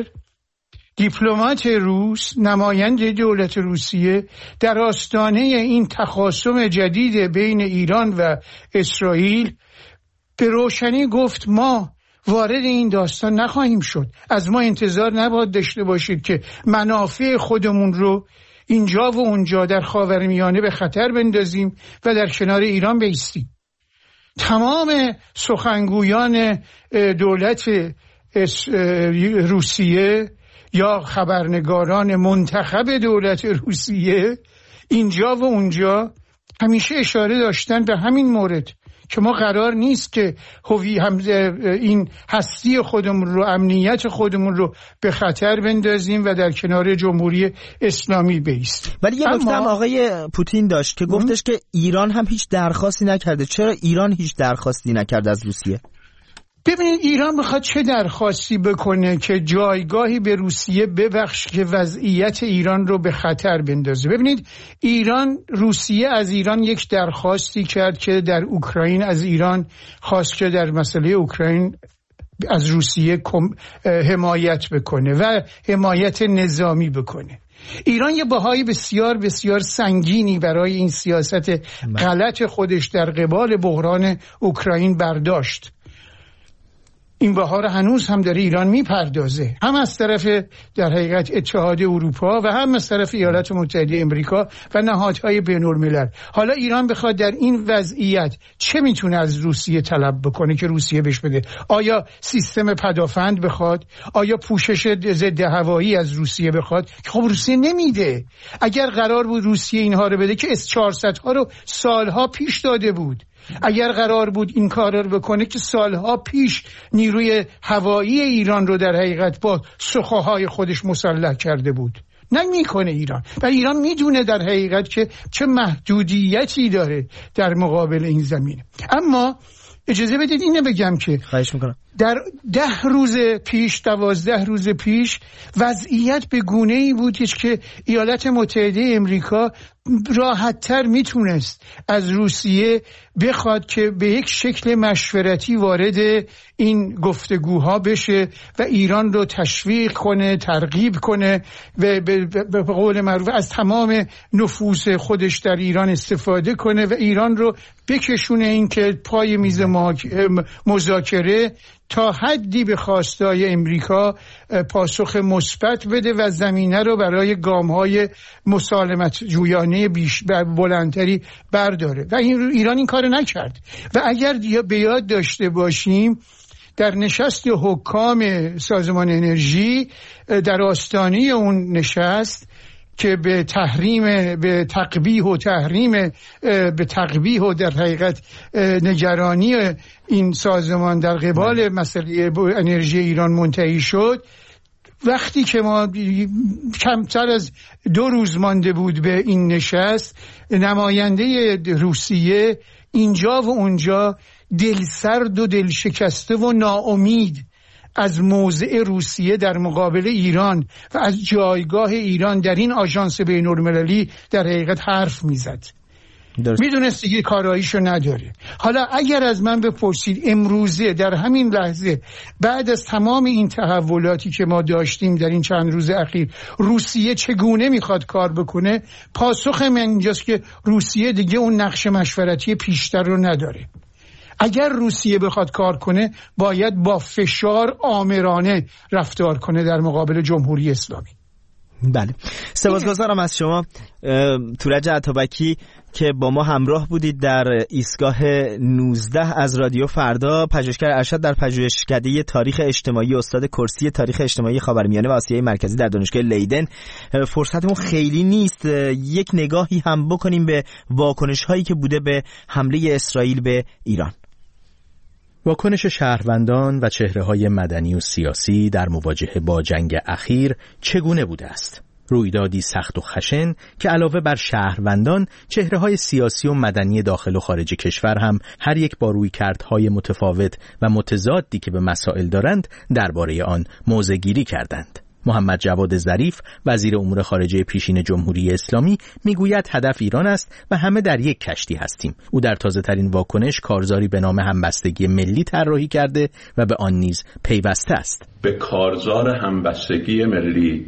دیپلمات روس، نماینده دولت روسیه، در آستانه این تخاصم جدید بین ایران و اسرائیل به روشنی گفت ما وارد این داستان نخواهیم شد. از ما انتظار نباید داشته باشید که منافع خودمون رو اینجا و اونجا در خاورمیانه به خطر بندازیم و در کنار ایران بایستیم. تمام سخنگویان دولت روسیه یا خبرنگاران منتخب دولت روسیه اینجا و اونجا همیشه اشاره داشتن به همین مورد که ما قرار نیست که هوی هم این هستی خودمون رو، امنیت خودمون رو به خطر بندازیم و در کنار جمهوری اسلامی بایستیم. ولی یه نکته هم آقای پوتین داشت که گفتش که ایران هم هیچ درخواستی نکرده. چرا ایران هیچ درخواستی نکرد از روسیه؟ ببینید ایران میخواد چه درخواستی بکنه که جایگاهی به روسیه ببخش که وضعیت ایران رو به خطر بندازه. ببینید ایران، روسیه از ایران یک درخواستی کرد که در اوکراین از ایران خواست که در مسئله اوکراین از روسیه حمایت بکنه و حمایت نظامی بکنه. ایران یه بهای بسیار بسیار سنگینی برای این سیاست غلط خودش در قبال بحران اوکراین برداشت. این بهار هنوز هم داره ایران میپردازه، هم از طرف در حقیقت اتحاد اروپا و هم از طرف ایالات متحده امریکا و نهادهای بین‌الملل. حالا ایران بخواد در این وضعیت چه میتونه از روسیه طلب بکنه که روسیه بهش بده؟ آیا سیستم پدافند بخواد؟ آیا پوشش ضد هوایی از روسیه بخواد؟ خب روسیه نمیده. اگر قرار بود روسیه اینها رو بده که اس چهارصد ها رو سالها پیش داده بود. اگر قرار بود این کار رو بکنه که سالها پیش نیروی هوایی ایران رو در حقیقت با سخوهای خودش مسلح کرده بود. نمیکنه ایران. و ایران میدونه در حقیقت که چه محدودیتی داره در مقابل این زمینه. اما اجازه بدید اینو بگم که خواهش میکنم در ده روز پیش دوازده روز پیش وضعیت به گونه‌ای بود که ایالات متحده امریکا راحت‌تر میتونست از روسیه بخواد که به یک شکل مشورتی وارد این گفتگوها بشه و ایران رو تشویق کنه، ترغیب کنه و به قول معروف از تمام نفوذ خودش در ایران استفاده کنه و ایران رو بکشونه این که پای میز مذاکره تا حدی به خواستای امریکا پاسخ مثبت بده و زمینه رو برای گام‌های مسالمت جویانه بیش بلندتری برداره و ایران این کار نکرد. و اگر به یاد داشته باشیم در نشست حکام سازمان انرژی در آستانه اون نشست که به تحریم به تقبیح و تحریم به تقبیح و در حقیقت نگرانی این سازمان در قبال مسئله انرژی ایران منتهی شد، وقتی که ما کمتر از دو روز مانده بود به این نشست، نماینده روسیه اینجا و اونجا دلسرد و دلشکسته و ناامید از موضع روسیه در مقابل ایران و از جایگاه ایران در این آژانس بین‌المللی در حقیقت حرف میزد. میدونست دیگه کاراییشو نداره. حالا اگر از من بپرسید امروزه در همین لحظه بعد از تمام این تحولاتی که ما داشتیم در این چند روز اخیر روسیه چگونه میخواد کار بکنه، پاسخ من اینجاست که روسیه دیگه اون نقش مشورتی پیشتر رو نداره. اگر روسیه بخواد کار کنه باید با فشار آمرانه رفتار کنه در مقابل جمهوری اسلامی. بله، سپاسگزارم از شما تورج عطابکی که با ما همراه بودید در ایستگاه نوزده از رادیو فردا. پژوهشگر ارشد در پژوهشکده تاریخ اجتماعی، استاد کرسی تاریخ اجتماعی خاورمیانه و آسیای مرکزی در دانشگاه لیدن. فرصتمون خیلی نیست یک نگاهی هم بکنیم به واکنش هایی که بوده به حمله اسرائیل به ایران. واکنش شهروندان و چهره‌های مدنی و سیاسی در مواجهه با جنگ اخیر چگونه بوده است؟ رویدادی سخت و خشن که علاوه بر شهروندان، چهره‌های سیاسی و مدنی داخل و خارج کشور هم هر یک با رویکردهای متفاوت و متضادی که به مسائل دارند درباره آن موضع‌گیری کردند. محمد جواد ظریف وزیر امور خارجه پیشین جمهوری اسلامی میگوید هدف ایران است و همه در یک کشتی هستیم. او در تازه ترین واکنش کارزاری به نام همبستگی ملی طراحی کرده و به آن نیز پیوسته است. به کارزار همبستگی ملی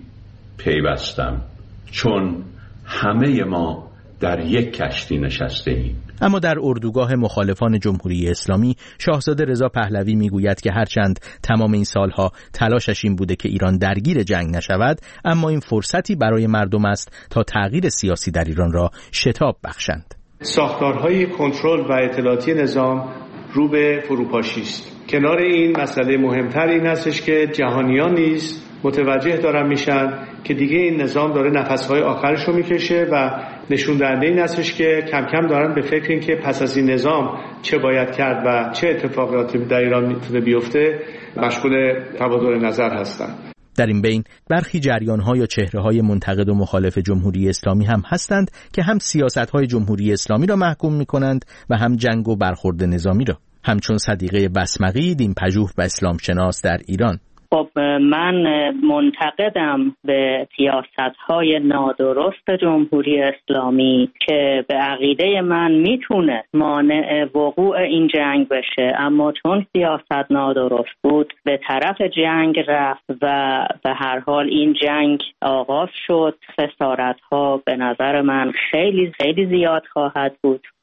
پیوستم چون همه ما در یک کشتی نشسته ایم. اما در اردوگاه مخالفان جمهوری اسلامی شاهزاده رضا پهلوی میگوید که هرچند تمام این سالها تلاشش این بوده که ایران درگیر جنگ نشود، اما این فرصتی برای مردم است تا تغییر سیاسی در ایران را شتاب بخشند. ساختارهای کنترل و اطلاعاتی نظام رو به فروپاشی است. کنار این مسئله مهمتر این هستش که جهانیان نیز متوجه دارن میشن که دیگه این نظام داره نفسهای آخرش رو میکشه و نشون دهنده این هستش که کم کم دارن به فکر این که پس از این نظام چه باید کرد و چه اتفاقاتی در ایران میتونه بیفته مشغول تبادل نظر هستن. در این بین برخی جریان‌ها یا چهره‌های منتقد و مخالف جمهوری اسلامی هم هستند که هم سیاست‌های جمهوری اسلامی را محکوم می‌کنند و هم جنگ و برخورد نظامی را، همچون صدیقه بسمقی، دین‌پژوه و اسلام شناس در ایران. خب من منتقدم به سیاست‌های نادرست جمهوری اسلامی که به عقیده من میتونه مانع وقوع این جنگ بشه، اما چون سیاست نادرست بود به طرف جنگ رفت و به هر حال این جنگ آغاز شد. خسارت‌ها به نظر من خیلی خیلی زیاد خواهد بود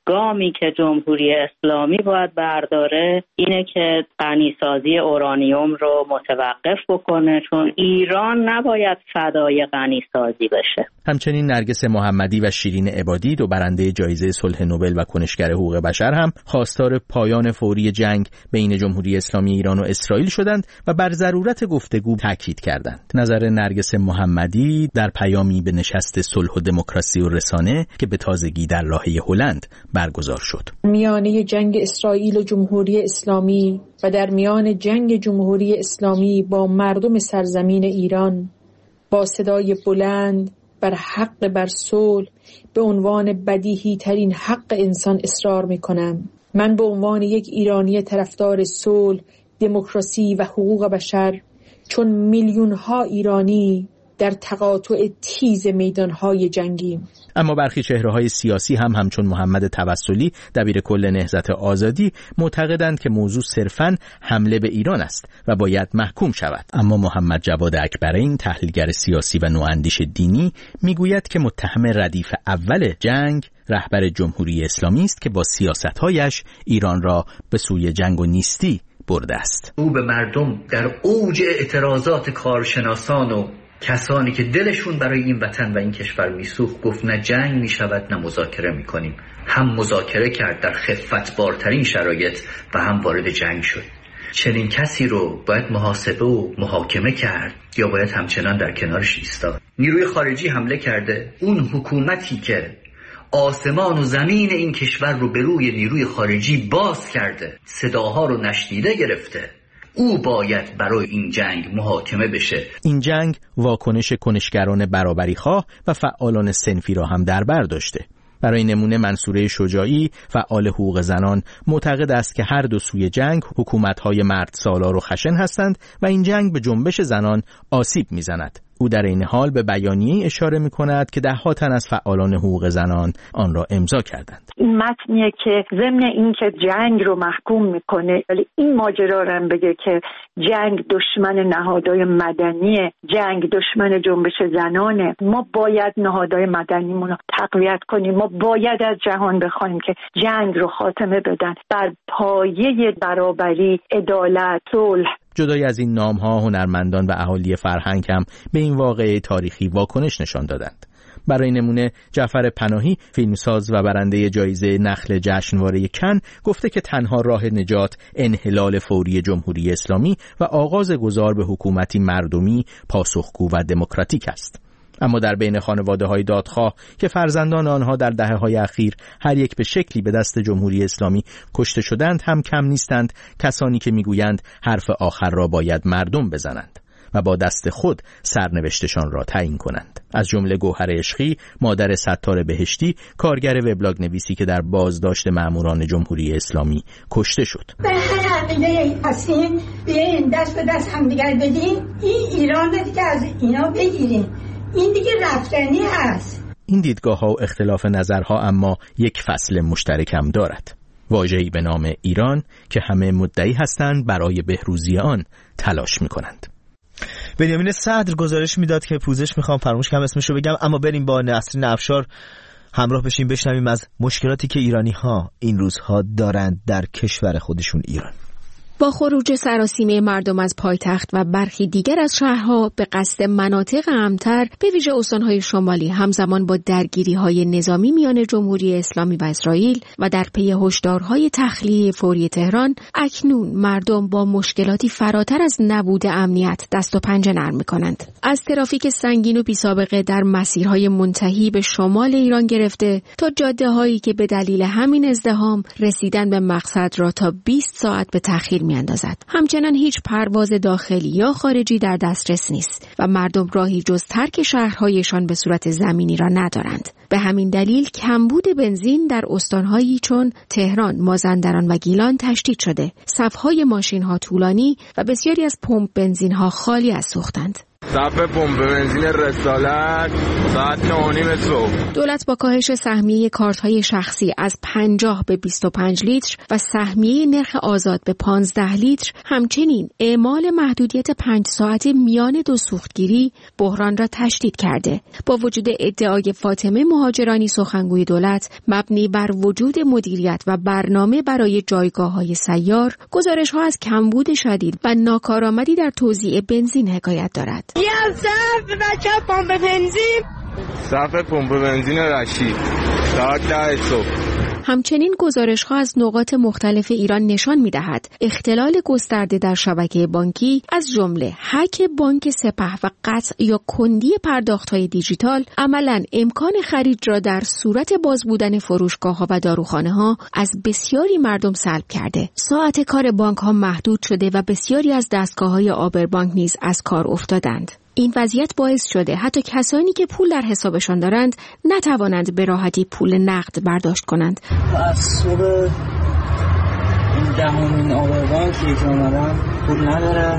گامی که جمهوری اسلامی باید برداره اینه که غنیسازی اورانیوم رو متوقف بکنه، چون ایران نباید فدای غنیسازی بشه. همچنین نرگس محمدی و شیرین عبادی، دو برنده جایزه صلح نوبل و کنشگر حقوق بشر، هم خواستار پایان فوری جنگ بین جمهوری اسلامی ایران و اسرائیل شدند و بر ضرورت گفتگو تاکید کردند. نظر نرگس محمدی در پیامی به نشست صلح و دموکراسی و رسانه که به تازگی در لاهه هلند برگزار شد. میانه جنگ اسرائیل و جمهوری اسلامی و در میان جنگ جمهوری اسلامی با مردم سرزمین ایران با صدای بلند بر حق بر صلح به عنوان بدیهی ترین حق انسان اصرار می کنم. من به عنوان یک ایرانی طرفدار صلح، دموکراسی و حقوق بشر، چون میلیون ها ایرانی در تقاطع تیز میدانهای جنگی. اما برخی چهره‌های سیاسی هم همچون محمد توسلی، دبیر کل نهضت آزادی، معتقدند که موضوع صرفاً حمله به ایران است و باید محکوم شود. اما محمد جواد اکبرین، تحلیلگر سیاسی و نواندیش دینی، میگوید که متهم ردیف اول جنگ رهبر جمهوری اسلامی است که با سیاست‌هایش ایران را به سوی جنگ و نیستی برده است. او به مردم در اوج اعتراضات کارشناسان و کسانی که دلشون برای این وطن و این کشور میسوخت گفت نه جنگ میشود نه مذاکره میکنیم. هم مذاکره کرد در خفتبارترین شرایط و هم وارد جنگ شد. چنین کسی رو باید محاسبه و محاکمه کرد یا باید همچنان در کنارش ایستاد؟ نیروی خارجی حمله کرده. اون حکومتی که آسمان و زمین این کشور رو به روی نیروی خارجی باز کرده، صداها رو نشنیده گرفته، او باید برای این جنگ محاکمه بشه. این جنگ واکنش کنشگران برابریخواه و فعالان صنفی را هم در بر داشته. برای نمونه منصوره شجاعی، فعال حقوق زنان، معتقد است که هر دو سوی جنگ حکومت‌های مرد سالار و خشن هستند و این جنگ به جنبش زنان آسیب می‌زند. او در این حال به بیانیه اشاره می‌کند که ده‌ها تن از فعالان حقوق زنان آن را امضا کردند. این متنیه که ضمن این که جنگ رو محکوم میکنه، ولی این ماجرا رو هم بگه که جنگ دشمن نهادهای مدنیه، جنگ دشمن جنبش زنانه. ما باید نهادهای مدنیمون رو تقویت کنیم. ما باید از جهان بخوایم که جنگ رو خاتمه بدن بر پایه برابری، عدالت، صلح. جدای از این نام‌ها، هنرمندان و اهالی فرهنگ هم به این واقعه تاریخی واکنش نشان دادند. برای نمونه جعفر پناهی، فیلمساز و برنده جایزه نخل جشنواره کن، گفته که تنها راه نجات انحلال فوری جمهوری اسلامی و آغاز گذار به حکومتی مردمی، پاسخگو و دموکراتیک است. اما در بین خانواده‌های دادخواه که فرزندان آنها در دهه‌های اخیر هر یک به شکلی به دست جمهوری اسلامی کشته شدند هم کم نیستند کسانی که میگویند حرف آخر را باید مردم بزنند و با دست خود سرنوشتشان را تعیین کنند. از جمله گوهر عشقی، مادر ستار بهشتی، کارگر وبلاگ نویسی که در بازداشت ماموران جمهوری اسلامی کشته شد. در هر عقیده هستیم، بیاین دست به دست همدیگر بدیم، این ایران دیگه از اینا بگیریم. این دیگه رفتنی هست. این دیدگاه ها و اختلاف نظرها اما یک فصل مشترک هم دارد. واژه‌ای به نام ایران که همه مدعی هستند برای بهروزی آن تلاش می‌کنند. بنیامین صدر گزارش میداد که پوزش میخوام فراموش کنم اسمش رو بگم، اما بریم با نسرین افشار همراه بشیم بشنویم از مشکلاتی که ایرانی‌ها این روزها دارند در کشور خودشون ایران. با خروج سراسیمه مردم از پایتخت و برخی دیگر از شهرها به قصد مناطق امن‌تر، به ویژه استان‌های شمالی، همزمان با درگیری‌های نظامی میان جمهوری اسلامی و اسرائیل و در پی هشدارهای تخلیه فوری تهران، اکنون مردم با مشکلاتی فراتر از نبود امنیت دست و پنجه نرم می‌کنند. از ترافیک سنگین و بی‌سابقه در مسیرهای منتهی به شمال ایران گرفته تا جاده‌هایی که به دلیل همین ازدحام رسیدن به مقصد را تا بیست ساعت به تأخیر میاندازد. همچنان هیچ پرواز داخلی یا خارجی در دسترس نیست و مردم راهی جز ترک شهرهایشان به صورت زمینی را ندارند. به همین دلیل کمبود بنزین در استانهایی چون تهران، مازندران و گیلان تشدید شده. صف‌های ماشین‌ها طولانی و بسیاری از پمپ بنزین‌ها خالی از سوختند. صف پمپ بنزین رسالت ساعت نه و نیم صبح. دولت با کاهش سهمیه کارت‌های شخصی از پنجاه به بیست و پنج لیتر و سهمیه نرخ آزاد به پانزده لیتر، همچنین اعمال محدودیت پنج ساعت میان دو سوختگیری بحران را تشدید کرده. با وجود ادعای فاطمه مهاجرانی سخنگوی دولت مبنی بر وجود مدیریت و برنامه برای جایگاه‌های سیار، گزارش‌ها از کمبود شدید و ناکارآمدی در توزیع بنزین حکایت دارد. یه صف بچه پمپ بنزین صف پمپ بنزین رشید ساعت ده صبح. همچنین گزارش‌ها از نقاط مختلف ایران نشان می‌دهد اختلال گسترده در شبکه بانکی از جمله هک بانک سپه و قطع یا کندی پرداخت‌های دیجیتال عملاً امکان خرید را در صورت باز بودن فروشگاه‌ها و داروخانه‌ها از بسیاری مردم سلب کرده. ساعت کار بانک‌ها محدود شده و بسیاری از دستگاه‌های آبربانک نیز از کار افتادند. این وضعیت باعث شده حتی کسانی که پول در حسابشان دارند نتوانند به راحتی پول نقد برداشت کنند. از صبح این دهمین آبربانکی که اومدم پول نداره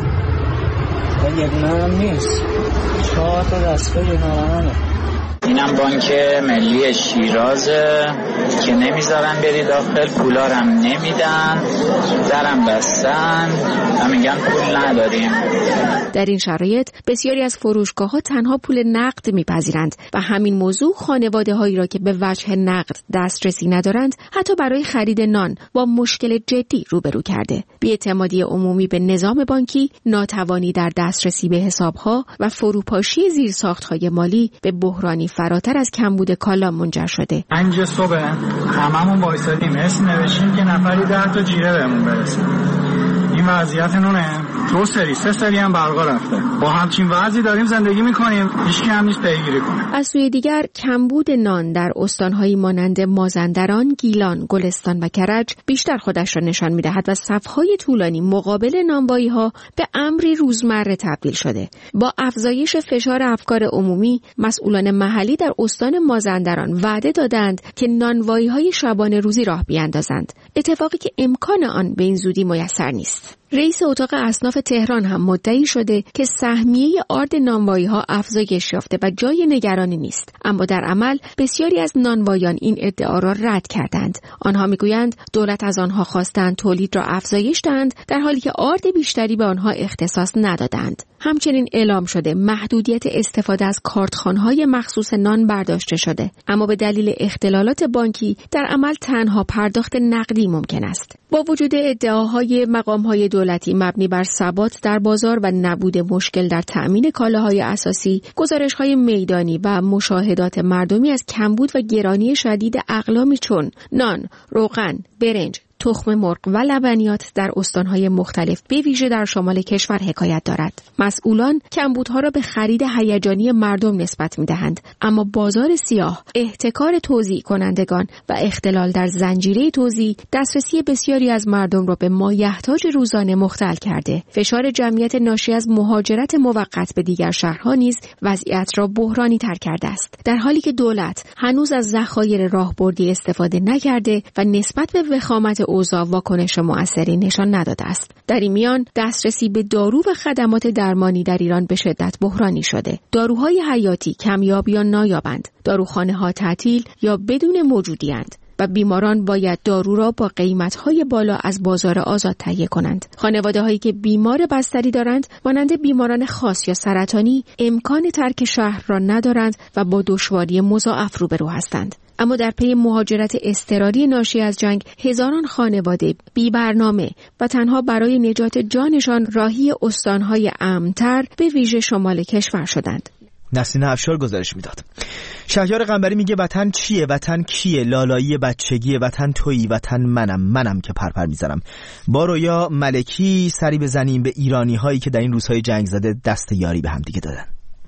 و یه دونه هم نیست. چهار تا دستگاه یه نامنه. اینم بانک ملی شیرازه که نمیذارن بری داخل، پولارم نمیدن، درم بستن و میگن پول نداریم. در این شرایط بسیاری از فروشگاه‌ها تنها پول نقد میپذیرند و همین موضوع خانواده‌هایی را که به وجه نقد دسترسی ندارند حتی برای خرید نان با مشکل جدی روبرو کرده. بی‌اعتمادی عمومی به نظام بانکی، ناتوانی در دسترسی به حساب‌ها و فروپاشی زیرساخت‌های مالی به بحرانی فراتر از کمبود کالا منجر شده. پنج صبح هممون وایسادیم اسم نوشتیم که نفری ده تا جیره بهمون برسه. این وضعیت نونه دو سری سه سری هم برقا رفته. با همچین وضعی داریم زندگی میکنیم، هیچ کی هم نیست پیگیری کنه. از سوی دیگر کمبود نان در استان‌هایی مانند مازندران، گیلان، گلستان و کرج بیشتر خودش را نشان میدهد و صف‌های طولانی مقابل نانوایی‌ها به امری روزمره تبدیل شده. با افزایش فشار افکار عمومی، مسئولان محلی در استان مازندران وعده دادند که نانوایی‌های شبانه روزی راه بیاندازند، اتفاقی که امکان آن به این زودی میسر نیست. رئیس اتاق اصناف تهران هم مدعی شده که سهمیه آرد نانوایی‌ها افزایش یافته و جای نگرانی نیست، اما در عمل بسیاری از نانوایان این ادعا را رد کردند. آنها میگویند دولت از آنها خواستند تولید را افزایش دهند در حالی که آرد بیشتری به آنها اختصاص ندادند. همچنین اعلام شده محدودیت استفاده از کارتخوان‌های مخصوص نان برداشته شده، اما به دلیل اختلالات بانکی در عمل تنها پرداخت نقدی ممکن است. با وجود ادعاهای مقام‌های دولتی مبنی بر ثبات در بازار و نبود مشکل در تأمین کالاهای اساسی، گزارش‌های میدانی و مشاهدات مردمی از کمبود و گرانی شدید اقلامی چون نان، روغن، برنج، تخم مرغ و لبنیات در استانهای مختلف به ویژه در شمال کشور حکایت دارد. مسئولان کمبودها را به خرید هیجانی مردم نسبت می‌دهند، اما بازار سیاه، احتکار توزیع کنندگان و اختلال در زنجیره توزیع دسترسی بسیاری از مردم را به مایحتاج روزانه مختل کرده. فشار جمعیت ناشی از مهاجرت موقت به دیگر شهرها نیز وضعیت را بحرانی تر کرده است، در حالی که دولت هنوز از ذخایر راهبردی استفاده نکرده و نسبت به وخامت اوضاع واکنش مؤثری نشان نداده است. در این میان دسترسی به دارو و خدمات درمانی در ایران به شدت بحرانی شده. داروهای حیاتی کمیاب یا نایابند، داروخانه‌ها تعطیل یا بدون موجودی‌اند و بیماران باید دارو را با قیمت‌های بالا از بازار آزاد تهیه کنند. خانواده‌هایی که بیمار بستری دارند، مانند بیماران خاص یا سرطانی، امکان ترک شهر را ندارند و با دشواری مضاعف روبرو هستند. اما در پی مهاجرت اضطراری ناشی از جنگ، هزاران خانواده بی برنامه و تنها برای نجات جانشان راهی استانهای امن‌تر به ویژه شمال کشور شدند. نسرین افشار گزارش میداد. شهریار قنبری میگه وطن چیه؟ وطن کیه؟ لالایی بچگی وطن تویی، وطن منم، منم که پرپر میزنم. با رویا ملکی سری بزنیم به ایرانی هایی که در این روزهای جنگ زده دست یاری به هم دیگه دادن.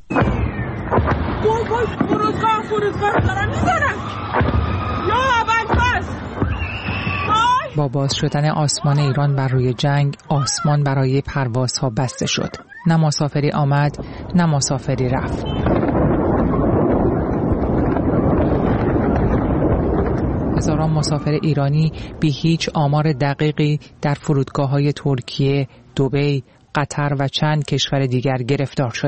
وای وای فرودگاه فرودگاه دارن میزنن. یا اول پس. با باز شدن آسمان ایران بر روی جنگ، آسمان برای پروازها بسته شد. نه مسافری آمد، نه مسافری رفت. هزاران مسافر ایرانی بی هیچ آمار دقیقی در فرودگاه‌های ترکیه، دبی، قطر و چند کشور دیگر گرفتار شدند.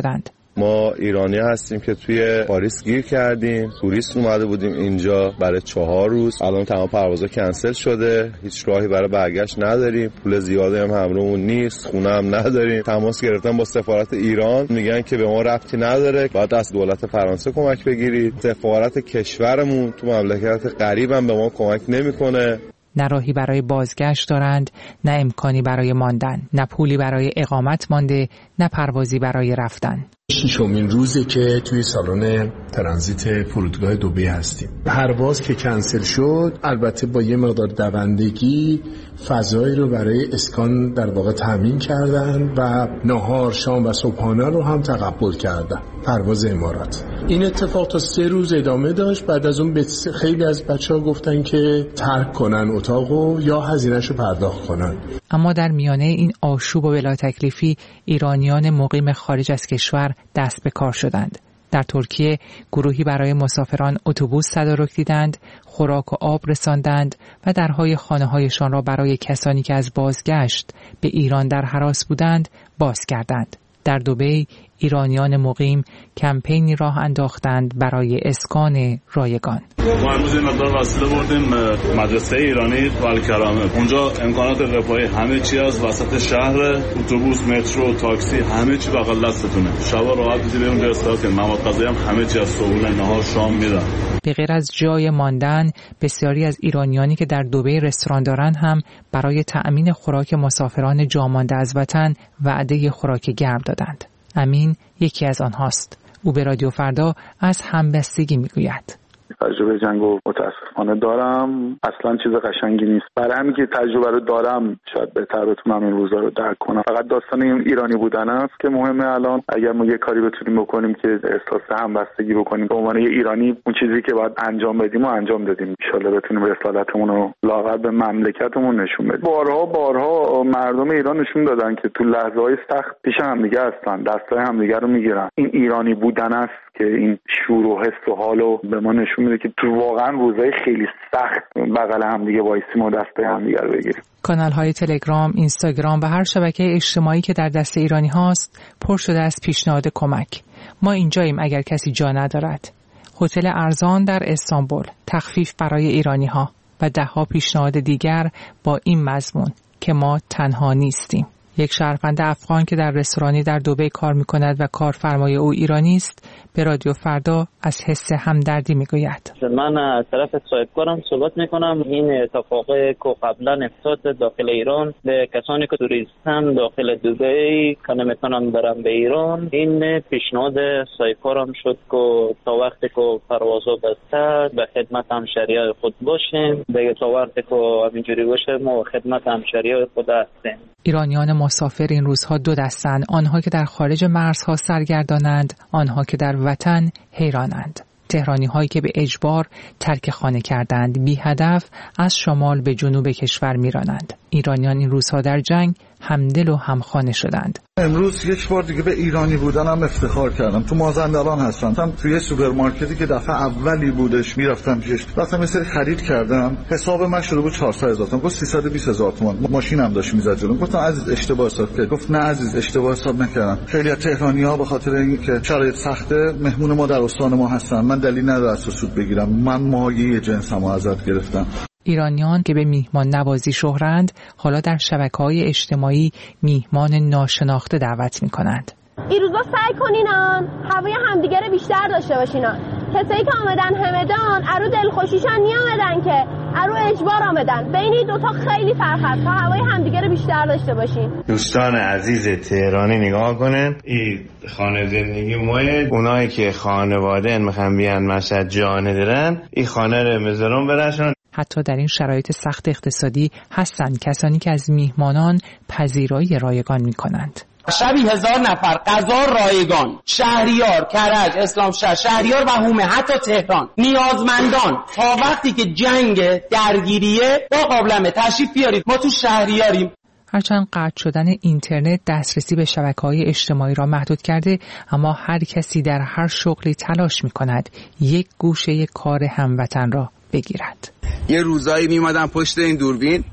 ما ایرانی هستیم که توی پاریس گیر کردیم، توریست اومده بودیم اینجا برای چهار روز. الان تمام پروازها کنسل شده، هیچ راهی برای برگشت نداریم، پول زیادی هم همراهمون نیست، خونه هم نداریم. تماس گرفتم با سفارت ایران، میگن که به ما ربطی نداره، باید از دولت فرانسه کمک بگیرید. سفارت کشورمون تو مملکت غریبم به ما کمک نمیکنه. نه راهی برای بازگشت دارند، نه امکانی برای ماندن، نه پولی برای اقامت مانده، نه پروازی برای رفتن. ششمین روزه که توی سالن ترانزیت فرودگاه دبی هستیم. پرواز که کنسل شد، البته با یه مقدار دوندگی فضایی رو برای اسکان در واقع تامین کردن و نهار، شام و صبحانه رو هم تقبل کردن. پرواز امارات. این اتفاق تا سه روز ادامه داشت. بعد از اون خیلی از بچه‌ها گفتن که ترک کنن اتاقو یا هزینه‌شو پرداخت کنن. اما در میانه این آشوب و بلا تکلیفی ایرانیان مقیم خارج از کشور دست به کار شدند. در ترکیه گروهی برای مسافران اتوبوس تدارک دیدند، خوراک و آب رساندند و درهای خانه‌هایشان را برای کسانی که از بازگشت به ایران در هراس بودند باز کردند. در دبی ایرانیان مقیم کمپینی راه انداختند برای اسکان رایگان. ما امروز این مقدار وسیله بردیم مدرسه ایرانی والکرامه. اونجا امکانات رفاهی همه چی از وسط شهر، اتوبوس، مترو، تاکسی، همه چی بغل دستتونه. شبا راحت بزنید اونجا استراحت کنید. مواد غذایی هم همه چی از صبحونه، نهار، شام میدن. به غیر از جای ماندن، بسیاری از ایرانیانی که در دبی رستوران دارند هم برای تأمین خوراک مسافران جامانده از وطن وعده خوراک گرم دادند. امین یکی از آنهاست. او به رادیو فردا از همبستگی میگوید. تجربه جنگو متاسفانه دارم، اصلا چیز قشنگی نیست. برای همین که تجربه رو دارم شاید بهتر بتونم این روزا رو درک کنم. فقط داستان این ایرانی بودن است که مهمه. الان اگر ما یه کاری بتونیم بکنیم که احساس همبستگی بکنیم به عنوان یه ایرانی، اون چیزی که باید انجام بدیم و انجام دادیم، ان شاءالله بتونیم رسالتمون رو لااقل به مملکتمون نشون بدیم. بارها بارها مردم ایران نشون دادن که تو لحظه‌های سخت پیش همدیگه هستن، دستای همدیگه رو میگیرن. این ایرانی بودن است که این شور و حس و حالو به ما نشون میده که تو واقعا روزای خیلی سخت بغل هم دیگه وایسیم و دست هم دیگه رو بگیریم. کانال های تلگرام، اینستاگرام و هر شبکه اجتماعی که در دست ایرانی هاست پر شده از پیشنهاد کمک. ما اینجاییم اگر کسی جا ندارد. هتل ارزان در استانبول، تخفیف برای ایرانی ها و ده ها پیشنهاد دیگر با این مضمون که ما تنها نیستیم. یک شهروند افغان که در رستورانی در دبی کار می‌کند و کارفرمای او ایرانی است به رادیو فردا از حس همدردی میگوید. من از طرف صاحبکارم صحبت میکنم. این اتفاقی که قبلا افتاد داخل ایران به کسانی که توریستن داخل دبی که نمیتونن برن به ایران، این پیشنهاد صاحبکارم شد که تا وقتی که پروازها بسته به خدمت همشهریای خود باشیم. دیگه تا وقتی که همینجوری باشه ما خدمت همشهریای خود هستیم. ایرانیان مسافر این روزها دو دستند، آنها که در خارج مرزها سرگردانند، آنها که در وطن حیرانند. تهرانی هایی که به اجبار ترک خانه کردند، بی هدف از شمال به جنوب کشور میرانند. ایرانیان این روزها در جنگ همدل و همخانه شدند. امروز یک بار دیگه به ایرانی بودنم افتخار کردم. تو مازندران هستم. هم توی سوپرمارکتی که دفعه اولی بودش میرفتم پیش. رفتم یه سری خرید کردم. حساب من شده بود چهارصد هزار تومان. گفت سیصد و بیست هزار تومان. ماشینم داشت میزد جلوم. گفتم عزیز اشتباه حساب کرد. گفت نه عزیز اشتباه حساب نکردم. خیلی از تهرانی‌ها به خاطر اینکه شرایط سخته مهمون ما در استان ما هستن. من دلیل نداره از سود بگیرم. من مایه جنسمو ازت گرفتم. ایرانیان که به میهمان نوازی شهرند حالا در شبکه‌های اجتماعی میهمان ناشناخته دعوت می‌کنند. این روزا سعی کنینان هوای همدیگه رو بیشتر داشته باشینان. کسایی که آمدن همدان ارو دلخوشیشان نیامدن که ارو اجبار آمدن. بین این دوتا خیلی فرق هست. تا هوای همدیگه رو بیشتر داشته باشین. دوستان عزیز تهرانی نگاه کنن، این خانه زندگی مایه. اونایی که خانواده میخوان بیان مشهد جا ندارن این خانه رو میذارن براشون. حتی در این شرایط سخت اقتصادی هستند کسانی که از میهمانان پذیرایی رایگان می‌کنند. شبی هزار نفر غذا رایگان، شهریار، کرج، اسلام شهر، شهریار و هومه، حتی تهران، نیازمندان تا وقتی که جنگ درگیریه با قابلمه تشریف بیارید. ما تو شهریاریم. هرچند قطع شدن اینترنت دسترسی به شبکه‌های اجتماعی را محدود کرده، اما هر کسی در هر شغلی تلاش می‌کند یک گوشه کار هموطن را بگیرد. یه روزایی میومدم پشت این دوربین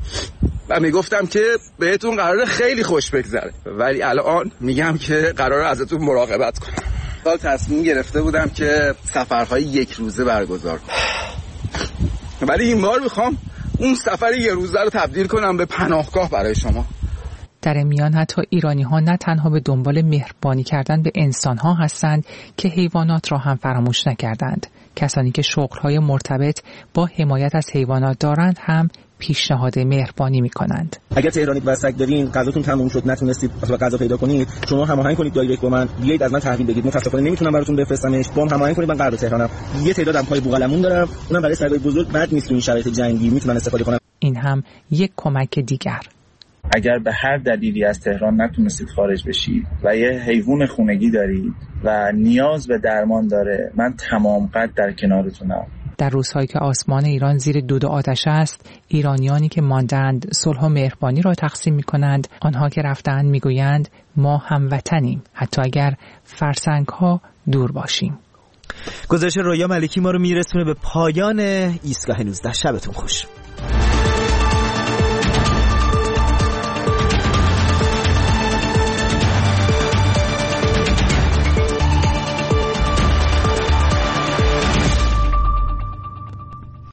و میگفتم که بهتون قراره خیلی خوش بگذره، ولی الان میگم که قراره ازتون مراقبت کنم. سال تصمیم گرفته بودم که سفرهای یک روزه برگزار کنم، ولی این بار میخوام اون سفر یک روزه رو تبدیل کنم به پناهگاه برای شما. در میان حتی ایرانی ها نه تنها به دنبال مهربانی کردن به انسان ها هستند که حیوانات را هم فراموش نکردند. کسانی که شغل های مرتبط با حمایت از حیوانات دارند هم پیشنهاد مهربانی می کنند. اگر تهرانید و سگ دارین، غذاتون تموم شد، نتونستید اصلا غذا پیدا کنید، شما هماهنگ کنید دایرکت با من، بیایید از من تحویل بگیرید. متاسفانه نمیتونم براتون بفرستمش. با هم هماهنگ کنید. من قرار تهرانم. یه تعدادم پای بوقلمون دارم. اونم برای سگای بزرگ بد نیست، این شرایط جنگی میتونن استفاده کنن. این هم یک کمک دیگر. اگر به هر دلیلی از تهران نتونستید خارج بشید و یه حیوان خونگی دارید و نیاز به درمان داره، من تمام قد در کنارتونم. در روزهایی که آسمان ایران زیر دود آتش است، ایرانیانی که ماندند صلح و مهربانی را تقسیم می‌کنند. آنها که رفتند می‌گویند ما هموطنیم، حتی اگر فرسنگ‌ها دور باشیم. گزارش رویا ملکی ما رو میرسونه به پایان ایستگاه نوزده. شبتون خوش.